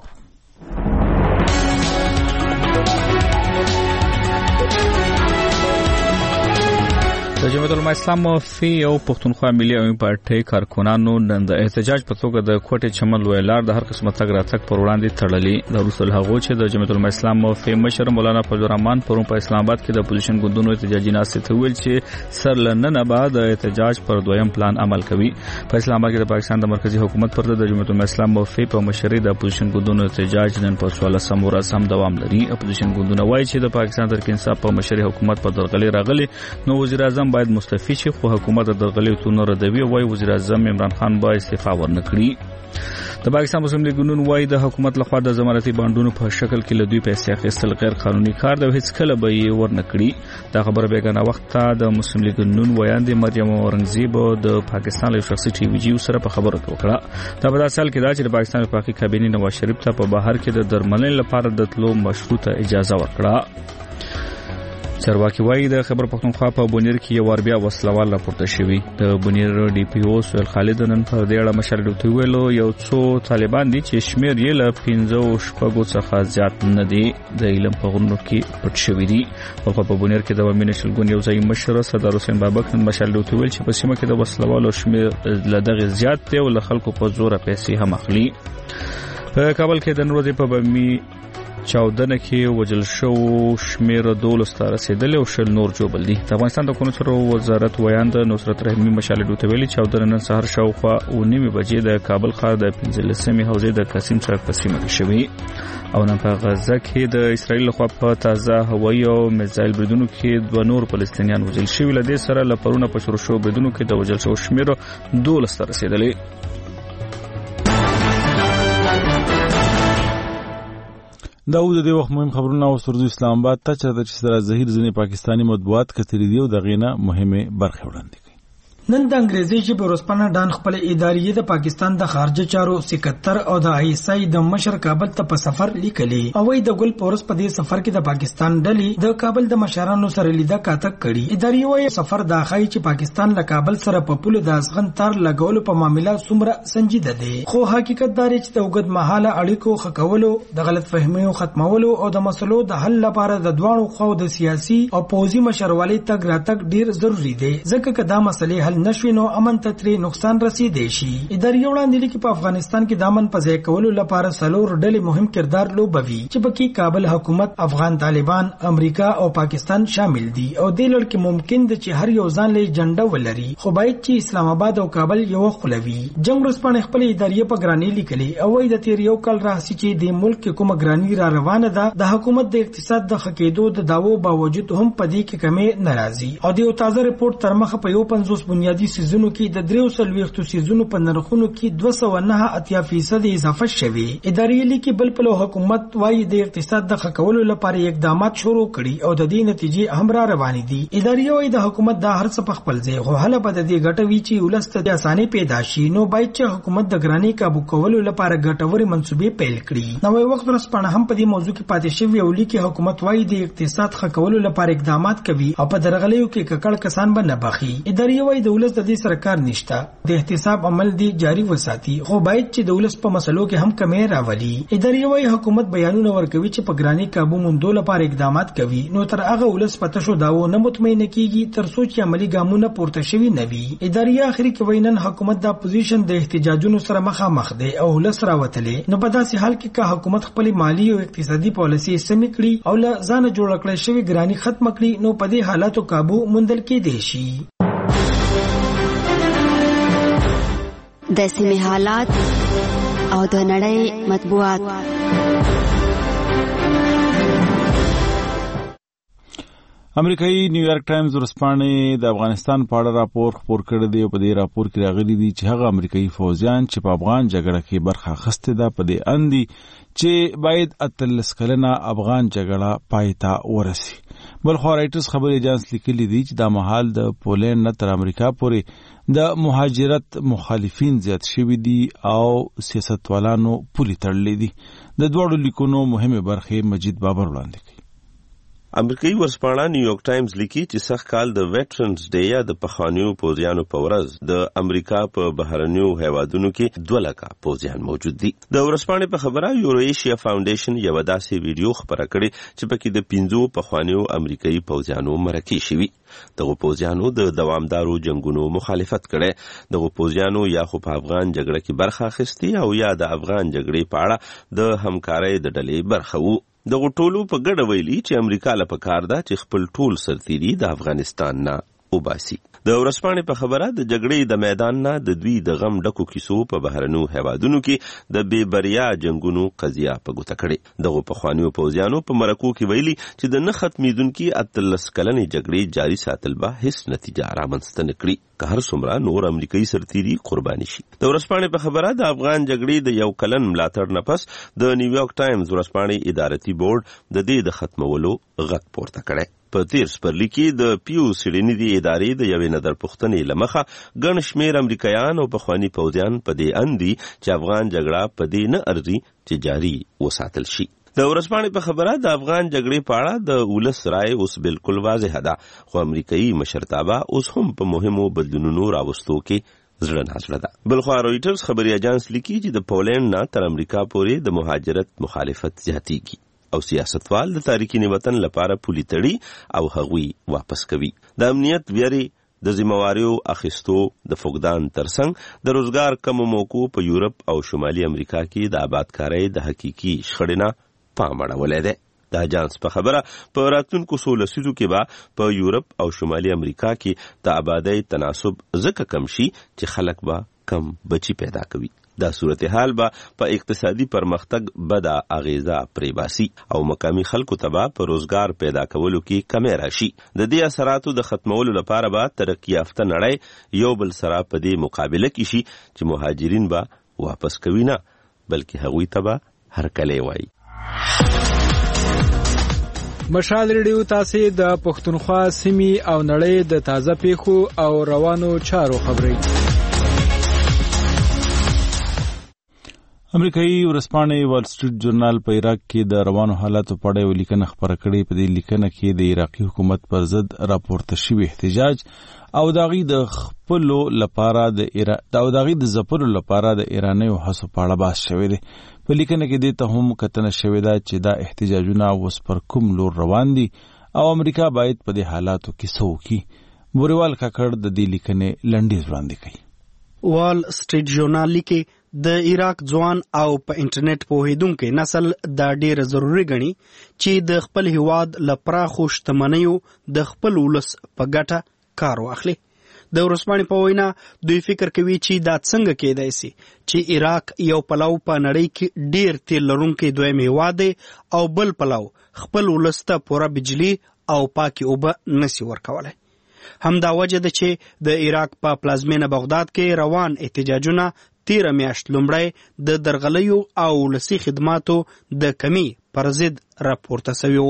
د جمعیت العلماء اسلام فی او پښتونخوا ملي عوامي پارټي کارکونانو نن د احتجاج په توګه د کوټې چمن لوی لار د هر قسمه تګ راتګ پر وړاندې تړلې. د رسول هغه چې د جمعیت العلماء اسلام فی مشر مولانا فضل الرحمن پرون په اسلام آباد کې د اپوزیشن ګوندونو احتجاجي ناستې ته ویل چې سر لننه بعد د احتجاج پر دویم پلان عمل کوي. په اسلام آباد کې د پاکستان د مرکزی حکومت پر د جمعیت العلماء اسلام فی په مشرۍ د اپوزیشن ګوندونو احتجاج نن په څوارلسم ورځ هم دوام لري. اپوزیشن ګوندونه وایي چې د پاکستان تحریک انصاف په مشرۍ حکومت په درغلي راغلي، نو وزیر اعظم باید مستعفي شي، خو حکومت د درغلي تونو ردوي وای وزیر اعظم عمران خان باید استعفا ورنکړي. د پاکستان مسلم لیگ ګوند وای د حکومت لخوا د ضمانتي بانډونو په شکل کې له دوی پیسې اخیستل غیر قانوني کار دی او هیڅ کله به یې ورنکړي. دا خبره بیګانه وخت د مسلم لیگ ګوند وایاندې مریم اورنګزیب د پاکستان له شخصي ټي وي جی سره په خبرو کې وکړه. دا په داسې حال کې دا چې د پاکستان وفاقي کابینې نواز شریف ته په بهر کې د درملنې لپاره د تلو مشروطه اجازه ورکړه. چرواکی وایي د خبر پښتونخوا په بونیر کې یو ور بیا وسلوال راپورته شوی. د بونیر ډي پی او سویل خالد نن په دې اړه مشر ډوټي ویلو یو څو طالبان دي چې شمیر یې له پنځه شپږو څخه زیات نه دي د علم په غونډو کې پټ شوی دي. او په بونیر کې د عوامي نشل ګوند یو ځای مشر صدر حسین بابک نن مشر ډوټي ویل چې په سیمه کې د وسلوالو شمیر له دغه زیات دی او له خلکو په زور پیسې هم اخلي. په کابل کې د نن ورځې په بمی چاودنه کې وجل شو شمیر دولس ته رسیدل او شل نور جوړل دي. د افغانستان د قانون سره وزارت ویاند نصرت رحیمی مشال ډوته ویلي چاودنه نن سهار شاوخوا او نیمه بجې د کابل ښار د پنځلسمې حوزې د قاسم سړک په سیمه کې شوی. او نن په غزه کې د اسرایل لخوا په تازه هوایي او میزایل بریدونو کې دوه نور فلسطینیان وژل شوي. له دې سره له پرونه په شروع شو بریدونو کې د وژل شو شمیر دولس ته رسیدلی. دا و د دې وخت مهم خبرونه او سرزو اسلام آباد ته چې سره ظهیر ځنې پاکستانی مطبوعات کتري دی او د غینه مهمه برخه وړاندې کوي. نن د انګریزي ژبې ورځپاڼه ډان خپل ادارې د پاکستان د خارجه چارو سکتر او د آی ایس آی د مشر کابل ته په سفر لیکلي او وای د ګل پورس په دې سفر کې د پاکستان ډلې د کابل د مشرانو سره لیده کاتک کړي. ادارې وای سفر د اخای چې پاکستان له کابل سره په پوله د ازغن تار لګولو په معاملې څومره سنجیده دي، خو حقیقت دا چې د وګد مهاله اړیکو خکولو، د غلط فهمیو ختمولو او د مسلو د حل لپاره د دوانو خو د سیاسي او پوزي مشروالي تګ راتګ ډیر ضروری دی، ځکه چې دا مسلې حل نشوي نو امن ته تری نقصان رسیدي شي. ادارې وړاندې لیکي په افغانستان کې د امن په ځای کولو لپاره سلور ډلې مهم کردار لوبوي چې پکې کابل حکومت، افغان طالبان، امریکا او پاکستان شامل دي. او د لړ کې ممکن دی چې هر یو ځان له جنډه ولري، خو باید چې اسلام آباد او کابل یو خلوي. جنگ ورسپانې خپل ادارې په ګرانی لیکلي او وایي د تیر یو کال راځي چې د ملک کې کومه ګرانی را روانه ده، د حکومت د اقتصاد د خکېدو د داوو باوجود هم پدې کې کمې ناراضي. او د یو تازه ریپورت تر مخه په یو پنځوس بنیادی سیزونو کې د دریو سلويختو سیزونو په نرخونو کې دوه سوه نه اتیا فیصد اضافه شوي. ادارې لیکي بل په حکومت وایي د اقتصاد د خکولو لپاره اقدامات شروع کړي او د دې نتیجې هم را روانې دي. ادارې وایي د حکومت د هر څه په خپل ځای، خو هله به د دې ګټوي چې ولست د اساني پیدا شي، نو باید چې حکومت د ګرانی کابو کولو لپاره ګټوري منصوبې پیل کړي. نو وخت ورسپانه هم په دې موضوع کې پاتې شوی او لیکي حکومت وایي د اقتصاد خکولو لپاره اقدامات کوي او په درغلیو کې ککړ کسان به نه بخي. ادارې وایي د ولست د دې سرکار نشته، د احتساب عمل دی جاری وساتي، خو باید چې د ولست په مسلو کې هم کمې راولي. ادارې وایي حکومت بیانونه ورکوي چې په ګرانی کابو موندو لپاره اقدامات کوي، نو تر هغه ولست پته شو داو نه مطمئن کیږي تر څو چې عملی ګامونه پورته شوي نه وي. ادارې اخري کې وایي نن حکومت د اپوزیشن د احتجاجونو سره مخامخ دی او ولست راوتلې، نو په داسې حال کې که حکومت خپل مالی او اقتصادي پالیسي سمې کړي او له ځان جوړ کړل شوی ګرانی ختم کړي، نو په دې حالاتو کابو موندل کېدای شي. د سیمې حالات او د نړۍ مطبوعات. امریکایي نیویارک ټایمز ورځپاڼې د افغانستان په اړه راپور خپور کړی دی او په دې راپور کې راغلي دي چې هغه امریکایي فوجیان چې په افغان جګړه کې برخه اخیستې ده په دې اندي چې باید اتلس کلنه افغان جګړه پای ته ورسي. بلخو رایټرز خبري ایجنس لیکلي دي چې دا مهال د پولند نه تر امریکا پورې د مهاجرت مخالفین زیات شوي دي او سیاستوالانو پولي تړلې دي. د دوړو لیکونو مهمه برخه مجید بابر وړاندې کوي. امریکایي ورځپاڼه نیویارک ټایمز لیکي چې سخت کال د ویټرنز ډے یا د پخوانیو پوځیانو په ورځ د امریکا په بهرنیو هیوادونو کې دوه لکه پوځیان موجود دي. د ورځپاڼې په خبره یورو ایشیا فاونډیشن یو داسې ویډیو خبره کړې چې پکې د پنځو پخوانیو امریکایي پوځیانو مرکې شوي. دغه پوځیانو د دوامدارو جنگونو مخالفت کړي. دغه پوځیانو یا خو په افغان جګړه کې برخه اخیستې او یا د افغان جګړې په اړه د همکارۍ د ډلې برخه وو. دغه ټولو په ګډه ویلي چې امریکا له پکار ده چې خپل ټول سرتیري د افغانستان نه وباسي. د ورځپاڼې په خبره د جګړې د میدان نه د دوی د غم ډکو کیسو په بهرنیو هیوادونو کې د بې بریا جنگونو قضیه په ګوته کړې. دغه پخوانیو پوځیانو په مرکو کې ویلي چې د نه ختمېدونکي اتلس کلنې جګړې جاري ساتل به هیڅ نتیجه رامنځته نه کړي که هر څومره نور امریکایي سرتیري قرباني شي. د ورځپاڼې په خبره د افغان جګړې د یو کلن ملاتړ نه پس د نیویارک ټایمز ورځپاڼې ادارتي بورډ د دې د ختمولو غږ پورته کړی. په تیر سپرلي کې د پیو سیډني ادارې د یوې نظر پوښتنې له مخه ګڼ شمېر امریکایان او پخواني پوځیان په دې اند دي چې افغان جګړه په دې نه ارزي چې جاري وساتل شي. د ورځپاڼې په خبره د افغان جګړې په اړه د ولس رائے اوس بالکل واضح ده، خو امریکایي مشرتابه اوس هم په مهمو بدلونونو راوستو کې زړه نازړه ده. بلخوا رویټرز خبري اجانس لیکي چې د پولینډ نه تر امریکا پورې د مهاجرت مخالفت زیاتېږي او سیاستوال د تارکین وطن لپاره پولي تړي او هغوی واپس کوي. د امنیت ویرې د ذمہواریو اخیستو د فقدان ترڅنګ د روزګار کم موقعو په یورپ او شمالي امریکا کې د آبادکارۍ د حقيقي شخړې نه پام اړولی دی. د اجانس په خبره په راتلونکو څو لسیزو کې به په یورپ او شمالي امریکا کې د آبادۍ تناسب ځکه کم شي چې خلک به کم بچي پیدا کوي. دا صورتحال به په اقتصادي پرمختګ بده اغیزه پرې باسي او مقامي خلکو ته به په روزګار پیدا کولو کې کمی راشي. د دې اثراتو د ختمولو لپاره به ترقي یافته نړۍ یو بل سره په دې مقابله کې شي چې مهاجرین به واپس کوي نه بلکې هغوی ته به هرکلی وایي. مشال ریډیو تاسو د پښتونخوا سیمې او نړۍ د تازه پیښو او روانو چارو خبري. امریکایي ورځپاڼې وال سټریټ جورنال په عراق کې د روانو حالاتو په اړه یو لیکنه خپره کړې. په دې لیکنه کې د عراقي حکومت پر ضد راپورته شوی احتجاج او داغي د خپلو لپاره د ایران او داغي د ځپلو لپاره د ایرانیو هڅو په اړه بحث شوی دی. په لیکنه کې د ته هم کتنه شوی دا چې دا احتجاجونه اوس پر کوم لور روان دي او امریکا باید په دې حالاتو کې څه وکړي. بوريوال کاکړ د دې لیکنې لنډیز وړاندې کوي. وال سټریټ جورنال لیکي د عراق ځوان او په انټرنیټ پوهیدونکو نسل دا ډیر ضروری ګڼي چې د خپل هیواد لپاره خوشتمنیو د خپل ولس په ګټه کار واخلي. د ورسپانې په وینا دوی فکر کوي چې دا څنګه کېدای شي چې عراق یو پلاو په نړۍ کې ډیر تیل لرونکي دویم هیواد او بل پلاو خپل ولس ته پوره بجلی او پاکي اوبه نسی ورکولای. همدا وجه ده چې د عراق په پلازمینه بغداد کې روان احتجاجونه تیر میاشت لومړی د درغلیو او لسی خدماتو د کمی پر ضد راپورته شوی.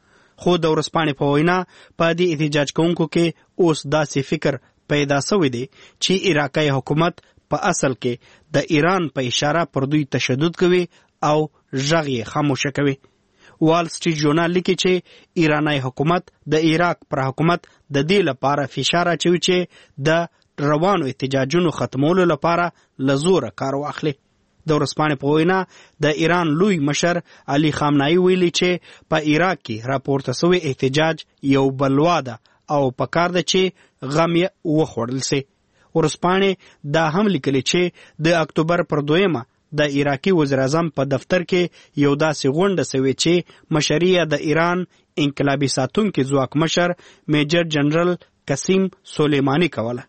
خو د ورځپاڼې په وینا په دې احتجاج کوونکو کې اوس داسې فکر پیدا شوی دی چې عراقي حکومت په اصل کې د ایران په اشاره پر دوی تشدد کوي او ژغ یې خاموشه کوي. وال سټریټ جورنال لیکي چې ایرانی حکومت د عراق پر حکومت د دې لپاره فشار اچوي چې د روانو احتجاجونو ختمولو لپاره لزوره کار واخلي. د ورځپاڼې په وینا د ایران لوی مشر علي خامنه‌ای ویلي چې په عراق کې راپورته شوی احتجاج یو بلوا ده او پکار ده چې غم یې وخوړل شي. ورځپاڼې دا هم لیکلي چې د اکتوبر پر دویمه د عراقي وزیر اعظم په دفتر کې یو داسې غونډه شوې چې مشري د ایران انقلابي ساتونکي ځواک مشر میجر جنرال قاسم سلیمانی کوله.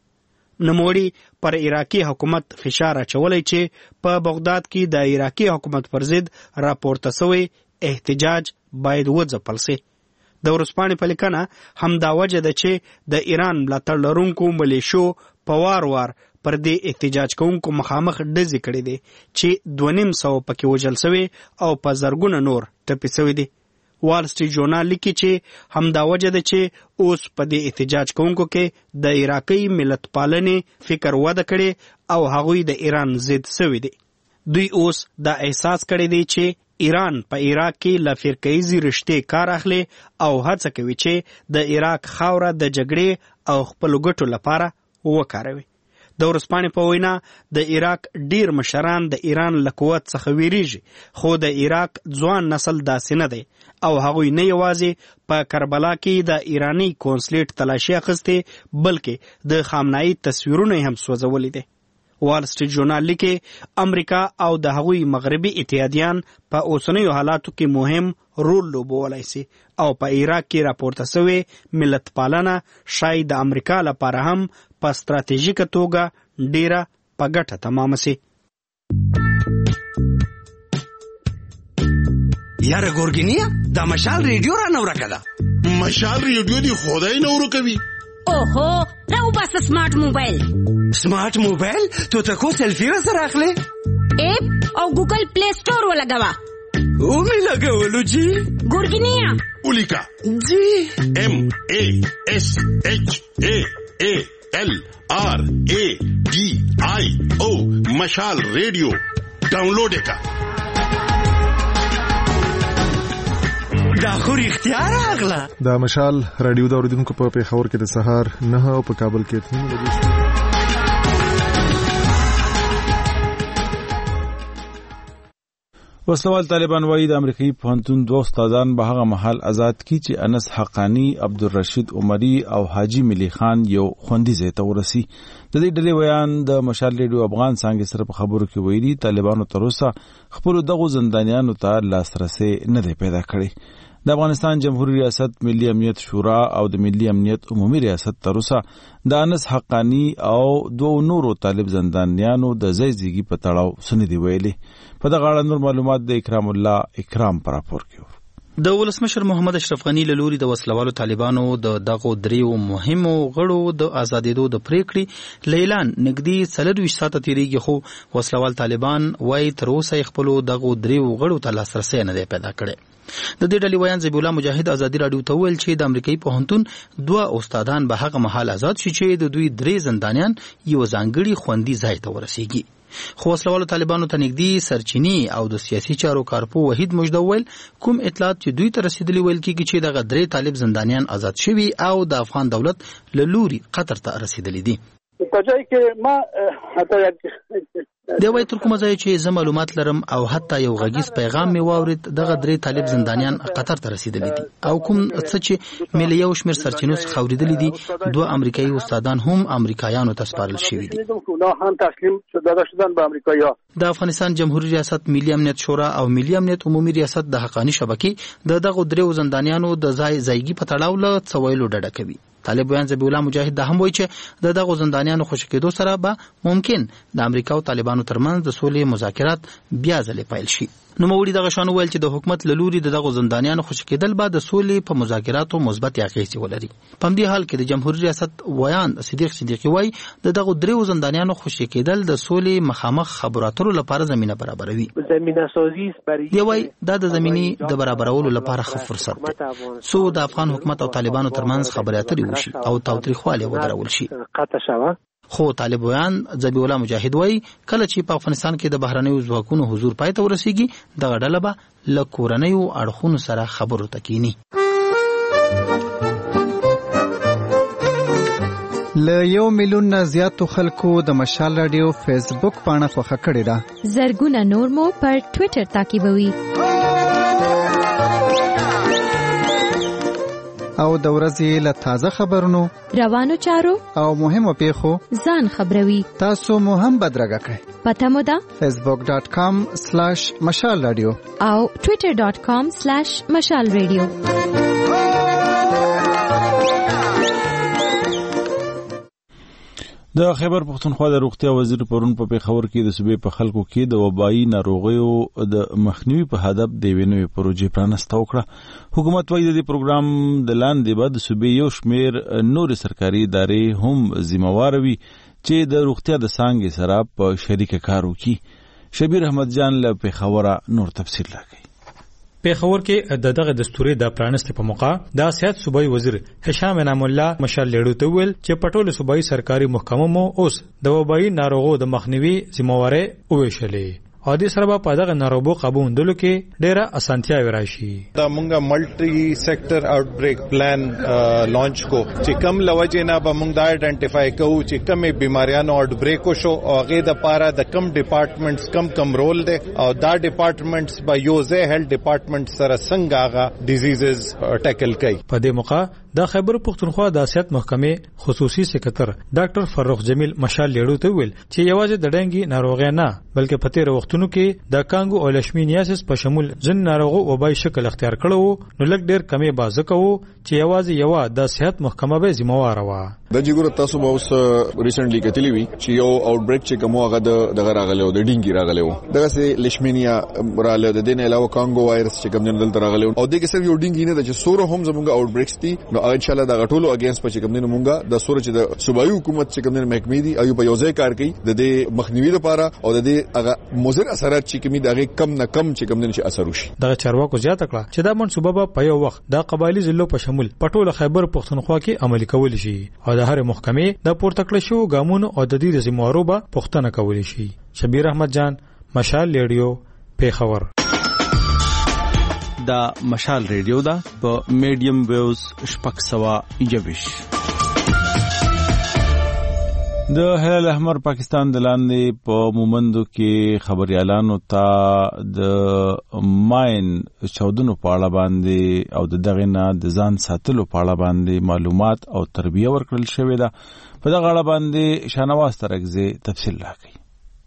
نوموړي پر عراقي حکومت فشار اچولی چې په بغداد کې د عراقي حکومت پر ضد راپورته شوی احتجاج باید وځپل شي. د ورځپاڼې په لیکنه همدا وجه ده چې د ایران ملاتړ لرونکو ملیشو په وار وار پر دې احتجاج کوونکو مخامخ ډزې کړې دي چې دوه نیم سوه پکې وژل شوي او په زرګونه نور ټپي شوي دي. وال سټریټ جورنال لیکي چې همدا وجه ده چې اوس په دې احتجاج کوونکو کې د عراقي ملت پالنې فکر وده کړي او هغوی د ایران ضد شوي دي. دوی اوس دا احساس کړی دی چې ایران په عراق کې له فرقه‌ایزي رشتې کار اخلي او هڅه کوي چې د عراق خاوره د جګړې او خپلو ګټو لپاره وکاروي. د ورځپاڼې په وینا د عراق ډیر مشران د ایران له قوت څخه ویریږي، خو د عراق ځوان نسل داسې نه دی او هغوی نه یوازې په کربلا کې د ایرانی کونسلیټ تلاشي اخیستې بلکې د خامنه‌ای تصویرونه هم سوځولي دي. وال سټریټ ژورنال لیکي امریکا او د هغوی مغربي اتحادیان په اوسنیو حالاتو کې مهم رول لوبولی سي او په عراق کې راپورته شوی ملت پالنه شاید د امریکا لپاره هم په ستراتیژیکه توګه ډیره په ګټه تمامه سي. یاره ګورګینیا دا مشال ریډیو را نو راکړه. مشال ریډیو دی خدای نو ورکوي. اوهو راو بس سمارټ موبایل. سمارټ موبایل تو تکو سیلفی و سره اخلي؟ اپ او ګوګل پلی سٹور ولګوا. او می لګولو جی. ګورګینیا ولیکا جی ام ا اس اچ ا ا ال آر ا ډي آی او مشال ریډیو ډاونلوډ وکړه. دا خو اختیار اغلا. دا مشال رادیو دا اوریدونکو په پیښور کې د سهار نه او په کابل کې تنو بجې. وسلوال طالبان وایي د امریکایي پوهنتون دوه استادان به هغه مهال آزاد کی چې انس حقانی، عبدالرشید عمری او حاجی ملی خان یو خوندي ځای ته ورسي. د دې ډلې بیان د مشال ریډیو افغان څانګې سره په خبرو کې ویلي طالبانو تر اوسه خپلو دغو زندانیانو ته لاسرسی نه دی پیدا کړی. د افغانستان جمهوریت ریاست ملي امنیت شورا او د ملي امنیت عمومي ریاست تر اوسه د انس حقانی او دوه نورو طالب زندانیانو د ځای ځیږي په تړاو څه نه دي ویلي. په دغه اړه نور معلومات د اکرام الله اکرام پر راپور کې. د ولسمشر محمد اشرف غنی له لوري د وسلوالو طالبانو د دغو دریو مهمو غړو د آزادېدو د پریکړې لیلان نږدې څلرویشت ساعته تیریږي، خو وسلوال طالبان وايي تر اوسه خپلو دغو دریو غړو ته لاسرسی نه دی پیدا کړی. د دې ډلې ویان زبیح الله مجاهد ازادي راډیو ته ویل چې د امریکایي پوهنتون دوه استادان به هغه مهال آزاد شي چې د دوی درې زندانیان یو ځانګړي خوندي ځای ته ورسیږي. خو وسلوالو طالبانو ته نږدې سرچینې او د سیاسي چارو کارپو وحید مجده ویل کوم اطلاعات چې دوی ته رسیدلي ویل کېږي چې دغه درې طالب زندانیان آزاد شوي او د افغان دولت له لوري قطر ته رسیدلي دي. په ځای کې ما حتی دی وایي تر کومه ځای چې زه معلومات لرم او حتی یو غږیز پیغام مې واورېد دغه درې طالب زندانیان قطر ته رسیدلي دي او کوم څه چې مې له یو شمېر سرچینو څخه اورېدلي دي دوه امریکایي استادان هم امریکایانو ته سپارل شوي دي. د افغانستان جمهوریت ریاست ملي امنیت شورا او ملي امنیت عمومي ریاست د حقانی شبکې د دغو دریو زندانیانو د ځای ځایګي په تړاو له څه ویلو ډډه کوي. طالب بیان زبیح الله مجاهد دا هم وایي چې د دغو زندانیانو خوشي کېدو سره به ممکن د امریکا او طالبانو ترمنځ د سولې مذاکرات بیا ځلې پیل شي. نوموړي دغه شان ویل چې د حکومت له لوري د دغو زندانیانو خوشي کېدل به د سولې په مذاکراتو مثبت اغېزې ولري. په همدې حال کې د جمهوریت ریاست ویان صدیق صدیقي وایي د دغو دریو زندانیانو خوشي کېدل د سولې مخامخ خبرو اترو لپاره زمینه برابروي. زمینه سازی دی وایي دا د زمینې د برابرولو لپاره ښه فرصت دی څو د افغان حکومت او طالبانو ترمنځ خبرې اترې وشي او تاوتریخوالی ودرول شي. خو طالب ویان زبیح الله مجاهد وایي کله چې په افغانستان کې د بهرنیو ځواکونو حضور پای ته ورسیږي دغه ډله به له کورنیو اړخونو سره خبرو ته کینی. له یو میلیون نه زیاتو خلکو د مشال رادیو فیسبوک پاڼه خوښه کړې ده. زرګونه نور مو پر ټوئیټر تعقیبوي او د ورځې له تازه خبرونو روانو چارو او مهمو پیښو ځان خبروي. تاسو مو هم بدرګه کړئ. پته مو ده فیسبوک ډاټ کام سلاش مشال رادیو او ټوئیټر ډاټ کام سلاش مشال رادیو. د خیبر پښتونخوا د روغتیا وزیر پرون په پیښور کې د صوبې په خلکو کې د وبایي ناروغیو د مخنیوي په هدف د یوې نوې پروژې پرانسته وکړه. حکومت وايي د دې پروګرام د لاندې به د صوبې یو شمېر نورې سرکاري ادارې هم ذمہوار وي چې د روغتیا د څانګې سره په شریکه کار وکړي. شبیر احمد جان له پیښوره نور تفصیل راکوي. پیښور کې د دغه دستوري د پرانست په موقع د صحت صوبایي وزیر هشام انعام الله مشال لیډو ته ویل چې پټول صوبایي سرکاري محکمو مو اوس د وبایي ناروغو د مخنیوي ذمہواره وویشلې او د سره په دغه ناروغ قابو اندلو کې ډیره اسانتیا وراشي. دا مونږه ملټي سېکټر آوټ بریک پلان لانچ کو چې کم لوجه نه به مونږ دا آئیډنټیفای کوو چې کومه بیماریانو آوټ بریک شو او هغه د پاره د کم ډپارټمنټس کم کم رول دی او دا ډپارټمنټس به یو ځای هیلث ډپارټمنټ سره څنګه هغه ډیزیزز ټیکل کوي. په دې موقع د خیبر پختونخوا د سیاست محکمې خصوصي سکرټر ډاکټر فرخ جمیل مشال لیړو ته ویل چې یوازې د ډنګي ناروغي نه بلکې په تیر وختونو کې د کانګو او لشمینیاسس په شمول ځن ناروغو وبای شکل اختیار کړو نو لږ ډیر کمی بازه کوو چې یوازې یو د صحت محکمه به ذمہوار و. د جګور تاسو به اوس ریسنټلی کتلی وی چې یو آوټ بریک چې کومه هغه د دغه راغلو د ډینګي راغلو دغه سه لشمینیا رااله د دین علاوه کانګو وایرس چې کوم دلته راغلو او دغه سره یو ډینګي نه د چې سوره هم زموږ آوټ بریکس دي نو ان شاء الله دا ټولو اگینست په چې کوم دین مونږه د سوره چې د صوبایي حکومت چې کوم دین محکمې دي ایو په یو ځای کار کوي د دې مخنیوي لپاره او د دې هغه مضر اثرات چې کومي دغه کم نه کم چې کوم دین چې اثر وشي. دغه چارواکو زیاته کړه چې دا منصوبه په یو وخت د قبایلی ضلعو په شمول پټول خیبر پختونخوا کې عملي کول شي او د هر محکمې د پورته کړل شو ګامونو او د دې ذمہوارو به پښتنه کول شي. شبیر احمد جان مشال ریډیو پیښور. دا مشال ریډیو دا په میډیم ویوز شپږ سوه یوویشت. د هلال احمر پاکستان د لاندې په مومندو کې خبريالانو ته د ماین چودنو په اړه باندې او د دغه نه د ځان ساتلو په اړه باندې معلومات او تربیه ورکړل شوې ده. په دغه اړه باندې شانواز ترکزی تفصیل راکړي.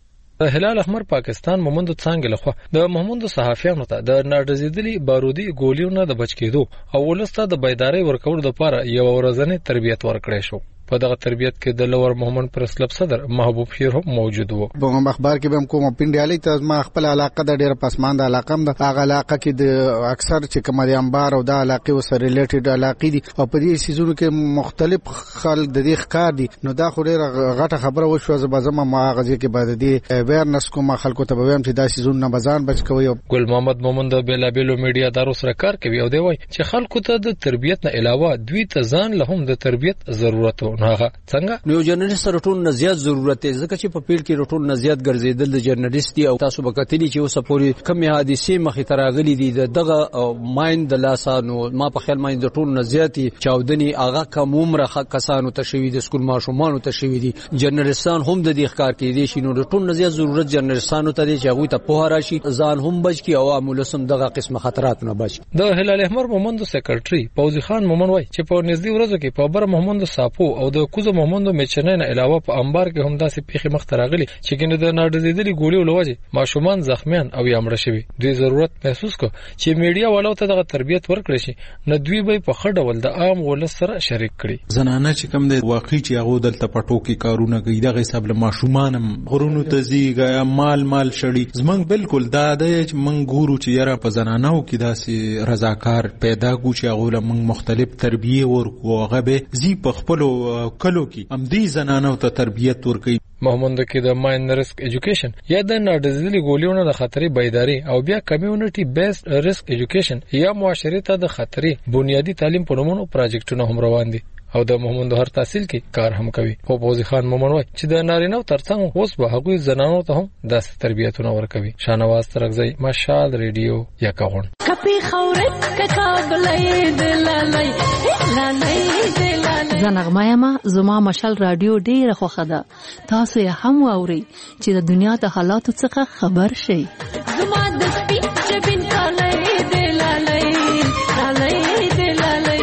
د هلال احمر پاکستان مومندو څنګه لخوا د مومندو صحافیانو ته د ناډزیدلي بارودي ګولیونو د بچ کېدو او ولسته د بیداری ورکولو لپاره یو ورځنی تربیت ورکړی شو. په دغه تربیت کې د لور محمد پرسلب صدر محبوب شیر هم موجود وو. په اخبار کې به کوم پینډیالي ته ما خپل علاقه د ډېر پسماند علاقه هم د هغه علاقه کې د اکثر چې کومري انبار او د علاقې سره ریلیټډ علاقې دي او په دې سيزونو کې مختلف خلک د دې ښکار دي نو دا خو ډېر غټه خبره وشو چې بازم ما غزي کې بعد دې اویرنس کوم خلکو ته ویم چې دا سيزون نه بزان بچ کوي. ګل محمد مومند د بیلا بیلو میډیا دارو سره کار کوي او دی وای چې خلکو ته د تربیت نه علاوه دوی ته ځان له هم د تربیت ضرورت و نه څنګه نو جرنالست رټون نه زیات ضرورت دی ځکه چې په پیل کې رټون نه زیات ګرځیدل د جرنالست دی او تاسو به کتلی چې اوس پورې کم حادثه مخې تراغلي دي دغه مایند د لاسانو ما په خیال مایند ټون نه زیاتی چاودنی اغه کوم عمره کسانو ته شوی د سکول ماشومان ته شوی دي جرنالستان هم د دې ښکار کې دي شنو رټون نه زیات ضرورت جرنالستانو ته دي چې هغه ته په راشي ځان هم بچ کی او عامل سم دغه قسم خطرات نه بچ. د هلال احمر مومندو سیکریټري فوزي خان مومن وای چې په نږدې ورځو کې په بر محمد صاحب او د کوزو محمد میچنه علاوه په انبار کې هم داسې پیخي مخ تراغلي چې ګنه د ناډزیدلي ګولې ولوجه ماشومان زخمیان او یا مړه شوی دوی ضرورت محسوس کو چې میډیا والو ته دغه تربیت ورکړي شي نه دوی به په خړه ول د عام ولس سره شریک کړي. زنانه چې کوم د واقعي چې هغه دلته پټو کې کارونه کوي دغه حساب له ماشومان غرونو تزيګا مال مال شړي زمنګ بالکل دا د من ګورو چې یاره په زنانو کې داسې رضاکار پیدا کو چې هغه له من مختلف تربیه ورکو هغه به زی په خپل کلو کې ام دې زنانو ته تربیت ورکوي. محمد کې د ماین ریسک ایجوکیشن یا د ناډزیدلي ګولیونو د خطرې بیداری او بیا کمیونټي بیسډ ریسک ایجوکیشن یا معاشري ته د خطرې بنیادی تعلیم په نومونو پروجیکټونه هم روان دي او د محمد هر تحصیل کې کار هم کوي. په فوزي خان مومن وای چې د نارینه ترڅنګ اوس به هغه زنانو ته هم د تربیتونه ورکوي. شانواز ترغزی مشال ریډیو یا کاغون کپی خورت کقابلې دلالای لالای دلالای زنغمه ما زما مشال رادیو ډیره خوخه ده تاسو یې هم واوري چې د دنیا د حالاتو څخه خبر شئ. زما د سپی جبین کالای دلالای لالای دلالای.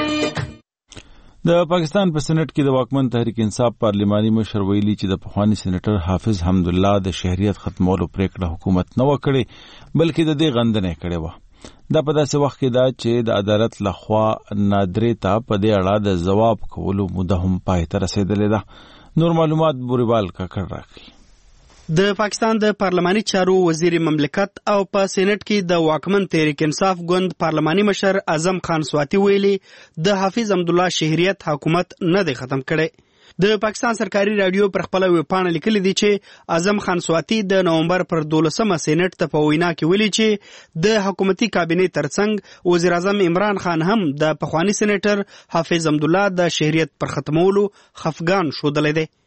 د پاکستان په سېنات کې د واکمن تحریک انصاف پارلماني مشر ویلي چې د پخوانی سېنیټر حافظ حمدالله د شهریت ختمولو پریکړه حکومت نه وکړي بلکې د دې غندنه کړې و. دا په داسې وخت کې دا چې د عدالت لخوا نادرې ته په دې اړه د جواب کولو موده هم پای ته رسیدلې ده. نور معلومات بوریوال کاکړ راکړي. د پاکستان د پارلماني چارو وزیر مملکت او په سېنات کې د واکمن تحریک انصاف ګوند پارلماني مشر اعظم خان سواتی ویلي د حافظ حمدالله شهریت حکومت نه دی ختم کړي. د پاکستان سرکاري رادیو پر خپل ویبپاڼه لیکلي دي چې اعظم خان سواتی د نومبر پر دولسمه سېنات ته په وینا کې ویلي چې د حکومتي کابینې ترڅنګ وزیر اعظم عمران خان هم د پخوانی سېنیټر حافظ حمدالله د شهریت پر ختمولو خفګان شودلې دي.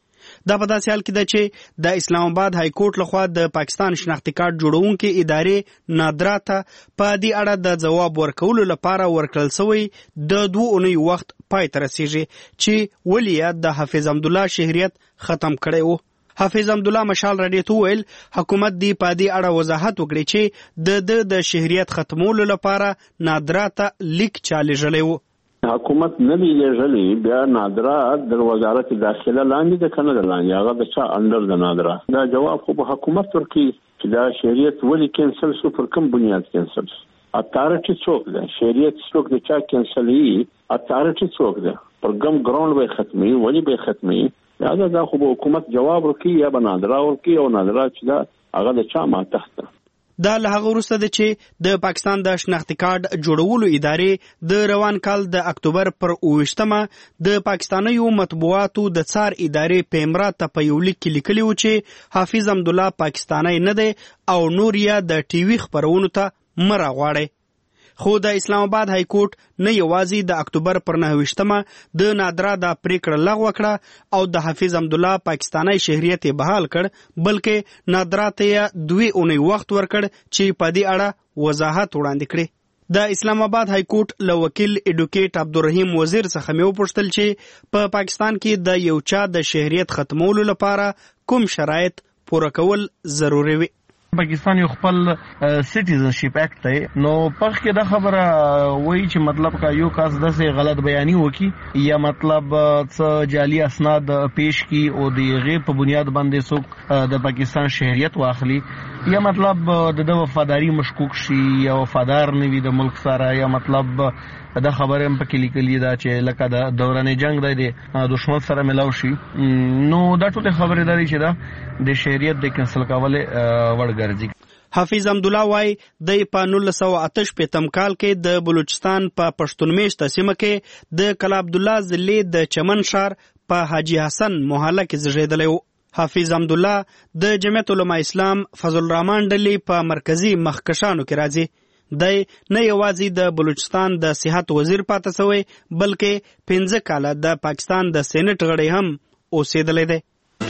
دا په داسې حال کې ده چې د اسلام آباد های کورټ لخوا د پاکستان شناختی کارت جوړونکو ادارې نادرا ته په دې اړه د جواب ورکولو لپاره ورکړل شوی د دوه اونۍ وخت پای ته رسیږي چې ولې د حافظ حمدالله شهریت ختم کړی و. حافظ حمدالله مشال راډیو ته ویل حکومت دی په دې اړه وضاحت وکړي چې د د د شهریت ختمولو لپاره نادرا ته لیک چالېږلی و. حکومت نه دی لېږلی، بیا نادرا د وزارت داخله لاندې د کنه لاندې هغه د چا انډر د نادرا دا جواب خو به حکومت ورکړي چې دا شهریت ولې کینسل شو، پر کوم بنیاد کینسل شو، اتارټي څوک ده، شهریت څوک د چا کینسل وي، اتارټي څوک ده، پر کوم ګراوند به ختمي، ولې به ختمي، دا دا خو به حکومت جواب ورکړي یا به نادرا ورکړي او نادرا چې دا هغه د چا ماتحت ده. دا له هغه وروسته ده چې د پاکستان د شناختی کارت جوړولو ادارې د روان کال د اکتوبر پر اوویشتمه د پاکستانیو مطبوعاتو د څار ادارې پیمرا ته په یو لیک کې لیکلي و چې حافظ حمدالله پاکستانی نه دی او نور یې د ټي وي خپرونو ته مه راغواړئ. خو د اسلام آباد های کورټ نه یوازې د اکتوبر پر نهویشتمه د نادرا د پریکړه لغوه کړه او د حافظ حمدالله پاکستانی شهریت یې بحال کړ، بلکې نادرا ته یې دوی اونۍ وخت ورکړ چې په دې اړه وضاحت وړاندې کړي. د اسلام آباد های کورټ له وکیل ایډوکیټ عبدالرحیم وزیر څخه مې وپوښتل چې په پاکستان کې د یو چا د شهریت ختمولو لپاره کوم شرایط پوره کول ضروري وي. پاکستان یو خپل سټیزنشپ اکټ دی، نو پخ کې دا خبره وایي چې مطلب کا یو کس داسې غلط بیانی وکي یا مطلب څه جعلي اسناد پیش کی او د غیر په بنیاد باندې څوک د پاکستان شهریت واخلي یا مطلب د وفاداری مشکوک شي یا وفادار نه وي د ملک سره، یا مطلب دا خبره هم پکې لیکلې ده چې لکه د دوران جنگ دی د دشمن سره ملاو شي، نو دا ټول خبره ده چې دا د شهریت د کینسل کولو وړ ګرځي. حافظ حمدالله وای د په نولس سوه اته شپېتم کال کې د بلوچستان په پښتون میشته سیمه کې د کلا عبدالله ضلع د چمن ښار په حاجي حسن محله کې زیږېدلی و. حافظ حمدالله د جمعیت علماء اسلام فضل الرحمن ډلې په مرکزی مخکشانو کې راځي. دی نه یوازې د بلوچستان د صحت وزیر پاته شوی بلکې پنځه کاله د پاکستان د سینټ غړی هم اوسېدلی دی.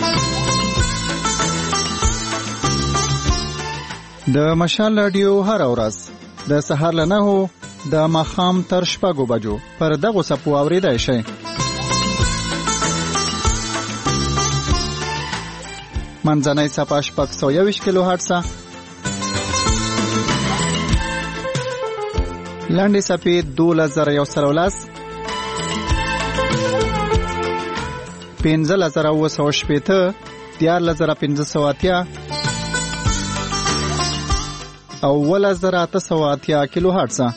د مشال رادیو هر ورځ د سهار له نهو د ماښام تر شپږو بجو پر دغو څپو اورېدای شئ. منځنۍ څپه شپږ سوه یوویشت کیلو هرټزه، لنډې څپې دولس زره یو سل او لس، پنځلس زره اووه سوه شپېته، دیارلس زره پنځه سوه اتیا او اوولس زره اته سوه اتیا کیلو هرټزه.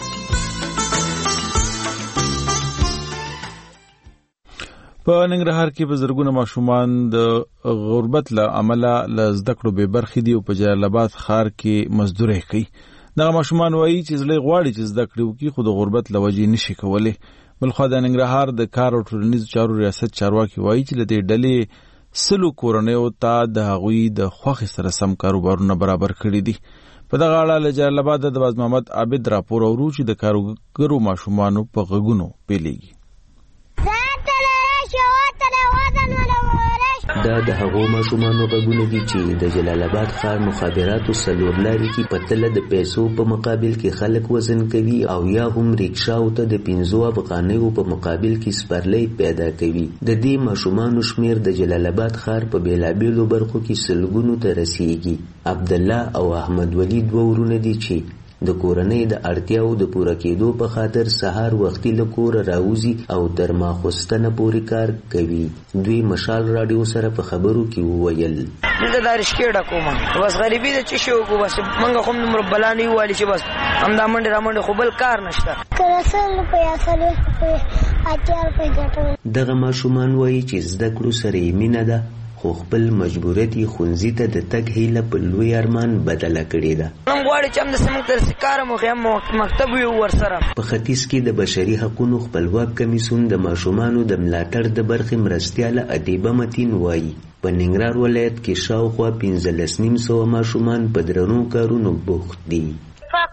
په ننګرهار کې په زرګونه ماشومان د غربت له امله له زده کړو بې برخې دي او په جلال آباد ښار کې مزدوري کوي. دغه ماشومان وایي چې زړه غواړي چې زده کړې وکړي خو د غربت له وجې نشي کولی. بلخوا د ننګرهار د کار او ټولنیزو چارو ریاست چارواکي وایي چې له دې ډلې سلو کورنیو ته د هغوی د خوښې سره سم کاروبارونه برابر کړي دي. په دغه اړه له جلال آباد د باز محمد عابد راپور اورو چې د کارګرو ماشومانو په غږونو پیلېږي. دا د هغو ماشومانو غږونه دي چې د جلال آباد ښار مخابراتو څلور لارې کې په تله د پیسو په مقابل کې خلک وزن کوي او یا هم ریکشاو ته د پنځو افغانیو په مقابل کې سپرلی پیدا کوي. د دې ماشومانو شمیر د جلال آباد ښار په بیلابیلو برخو کې سلګونو ته رسیږي. عبدالله او احمد ولی دوه ورونه دي چې د کورنۍ د اړتیاو د پوره کېدو په خاطر سهار وختي له کوره راوځي او تر ماخوستنه پورې کار کوي. دوی مشال راډیو سره په خبرو کې وویل دلته دا رشکې ډکوم، بس غریبي د څه شي وکړو، بس موږ خو دومره بلا نه یو والي چې بس همدا منډې را منډې خو بل کار نشته. که سل روپۍ څلوېښت روپۍ اتیا روپۍ ګټم. دغه ماشومان وایي چې زده کړو سره یې مینه ده خو خپل مجبوریت یې ښوونځي ته د تګ هیله په لوی ارمان بدله کړې ده. موږ غواړو چې همداسې موږ ته کار هم وکړي، هم مکتب وي ورسره. په ختیځ کې د بشري حقونو خپلواک کمیسیون د ماشومانو د ملاتړ د برخې مرستیاله ادیبه متین وایي په ننګرهار ولایت کې شاوخوا پنځلس نیم سوه ماشومان په درنو کارونو بوخت دي. فقر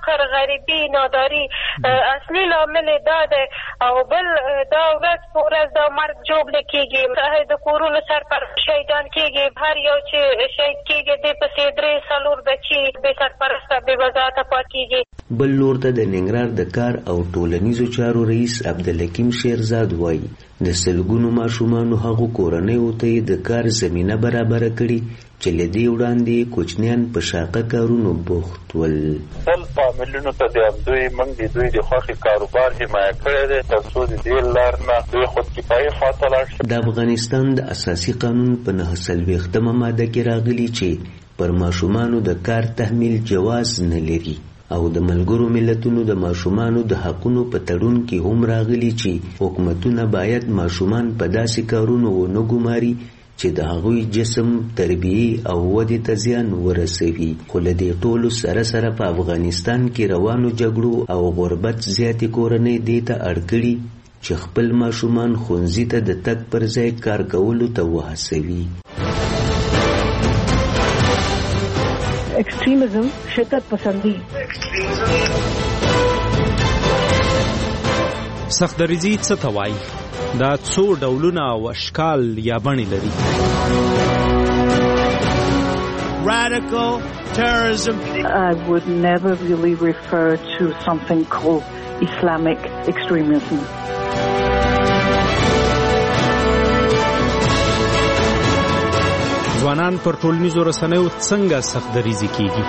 غریبی ناداری اصلي لامل دا ده او بل دا ورځ په ورځ د مرګ جوړ کېږي د کورونو سرپرست شهیدان کېږي هر یو چې شهید کېږي د پسې درې څلور بچي بې سرپرسته بې وضاحته پاتې کېږي. بل لور ته د ننګرهار د کار او ټولنیزو چارو رئیس عبدالحکیم شیرزاد وایي د سلګونو ماشومانو هغو کورنیو ته د کار زمینه برابره کړي چې له دې وړاندې کوچنیان په شاقه کارونو بوخت ول. بل فامیلونو ته د دوی موږ د دوی د خوښې کاروبار حمایه کړی دی تر څو د دې لار نه دوی خودکفایي خواته لاړ شي. د افغانستان د اساسي قانون په نهه څلوېښتمه ماده کې راغلي چې پر ماشومانو د کار تحمیل جواز نه لري او د ملګرو ملتونو د ماشومانو د حقونو په تړون کې هم راغلي چې حکومتونه باید ماشومان په داسې کارونو ونه ګماري چې د هغوی جسم تربیه او ودې ته زیان ورسوي. خو له دې ټولو سره سره په افغانستان کې روانو جګړو او غربت زیاتې کورنۍ دې ته اړ کړي چې خپل ماشومان ښوونځي ته د تګ پر ځای کار کولو ته وهڅوي. ایکسټریمزم شدت پسندي سخت دریځي څه ته وایي؟ دا څو ډولونه او اشکال یا بڼې لري. Radical terrorism. I would never really refer to something called Islamic extremism. ځوانان پر ټولنیزو رسنیو څنګه سخت دریځي کیږي؟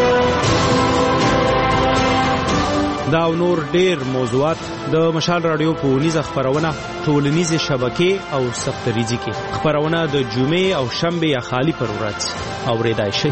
دا او نور ډیر موضوعات د مشال رادیو په ونیزه خبرونه ټولنیزې شبکې او سخت دریځي کې خبرونه د جمعې او شنبه یا خالی پر ورځ اوریدای شي.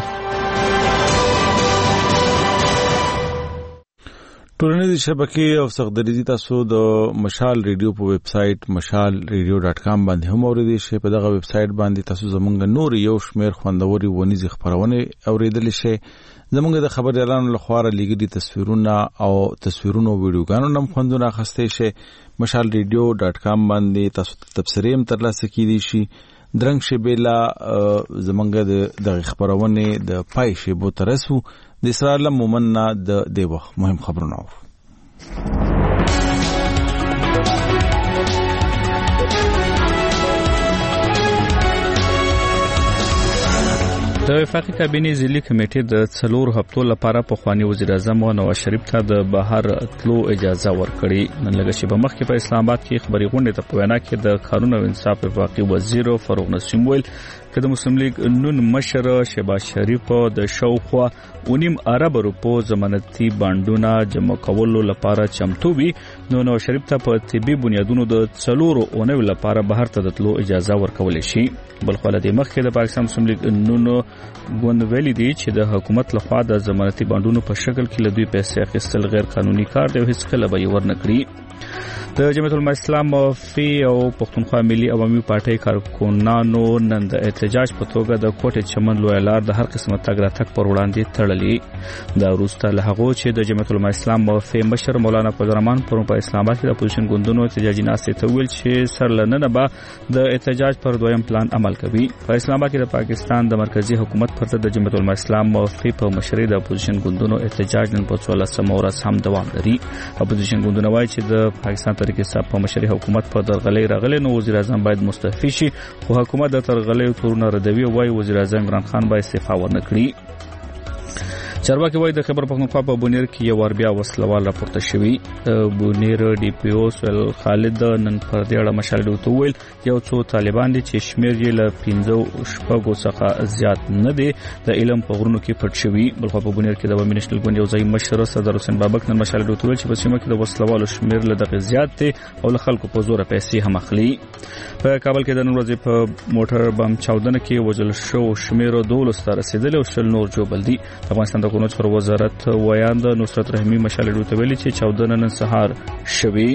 ټولنیزې شبکې او سخت دریځي تاسو د مشال ریډیو په ویب سټ مشال ریډیو ډاټ کام باندې هم اوریدئ شئ. په دغه ویب سټ باندې تاسو زمونږ نور یو شمیر خوندوري ونیزې خبرونه اوریدل شئ. زمونږ د خبريالانو لخوا لګیدي تصویرونه او تصویرونو او ویډیوګانو نم خوندونه اخیستئ شئ. مشال ریډیو ډاټ کام باندې تاسو تبصرې هم ترلاسه کیدئ شي. درنګ شبیلا زمونږ د خبرونه د پای شیبو ترسو د اسرائیل مومنه د د وخت مهم خبرونه و. د وفاقي کابینې ځلې کمیټې د څلور هفتو لپاره په خواني وزیر اعظم نواز شریف ته د بهر تلو اجازه ورکړې. نن لږ شی په مخ کې په اسلام آباد کې خبري غونډه ته په وینا کې د قانون او انصاف وفاقي وزیر فاروق نسیم ویل چې د مسلم لیگ نون مشر شهباز شریف د شاوخوا ونیم ارب روپو ضمانتي بانډونه جمع کولو لپاره چمتو وي. نو نواز شریف ته په طبي بنیادونو د څلورو اونیو لپاره بهر ته د تلو اجازه ورکول شي. بل خو د مخ کې د پاکستان مسلم لیگ نون ګوند ویلي دی چې د حکومت لخوا د ضمانتي بانډونو په شکل کې لدوی پیسې اخیستل غیر قانوني کار دی او هیڅ کله به یې ورنکړي. د جمعیت العلماء اسلام فی او پښتونخوا ملي عوامي پارټۍ کارکونانو نن د احتجاج په توګه د کوټه چمن لوی لار د هر قسمه تګ راتګ پر وړاندې تړلې. دا وروسته له هغه چې د جمعیت العلماء اسلام فی مشر مولانا فضل الرحمن پر په اسلام آباد کې د اپوزیشن ګوندونو احتجاجي ناستې ته ویل چې سر لننه به د احتجاج پر دویم پلان عمل کوي. په اسلام آباد کې د پاکستان د مرکزی حکومت پر ضد د جمعیت العلماء اسلام فی په مشرۍ د اپوزیشن ګوندونو احتجاج نن په څوارلسمه ورځ هم دوام لري. اپوزیشن ګوندونه وایي چې د پاکستان طریقې سره په مشرۍ حکومت په درغلۍ راغلی نو وزیر اعظم باید مستعفي شي. خو حکومت د ترغلۍ تورونه ردوي او وايي وزیر اعظم عمران خان باید استعفا ورنکړي. چارواکي وایي د خبر پښتونخوا په بونیر کې یو ور بیا وسلوال راپورته شوی. بونیر ډي پی او سل خالد نن پر دې اړه مشال ته ویل یو څو طالبان دي چې شمیر یې له پنځو شپږو څخه زیات نه دي د علم په غرونو کې پټ شوی. بل خو په بونیر کې د ومنشل ګوند یو ځای مشر صدر حسین بابک نن مشال ته ویل چې په سیمه کې د وسلوالو شمیر له دغه زیات دي او له خلکو په زور پیسې هم اخلي. په کابل کې د نن ورځې په موټر بم چاودنه کې وژل شو شمیر دولس ته رسیدل او شل نور جوړ دي. افغانستان د قانون پر وزارت ویاند نصرت رحیمی مشال ته ویلي چې چاودنه نن سهار شوی.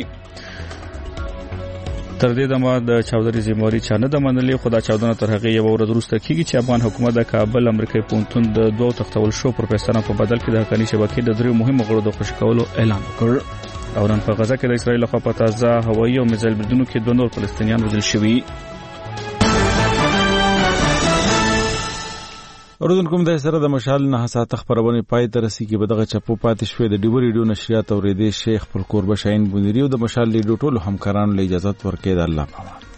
تر دې دمه د چاودنې ذمہواری چا نه د منلې. خو دا چاودنه تر هغه یو ورځ وروسته کیږي چې افغان حکومت د کابل امریکایي پونتون د دوه تختول شو پروفیسورانو په بدل کې د حقاني شبکې د دریو مهمو غړو د خوشی کولو اعلان وکړ. او نن په غزا کې د اسرایل لخوا په تازه هوایي او میزایل بریدونو کې دوه نور فلسطینیان وژل شوي. اوردونکو د سره د مشال نه ساعت خبرونه پای تر سي کې بدغه چپو پاتې شوې د ډیو ریډیو نشریات اوریدې شیخ پر قرب شاهین بونری او د مشال لیډو ټولو همکارانو له اجازه ورکړي د الله په امان.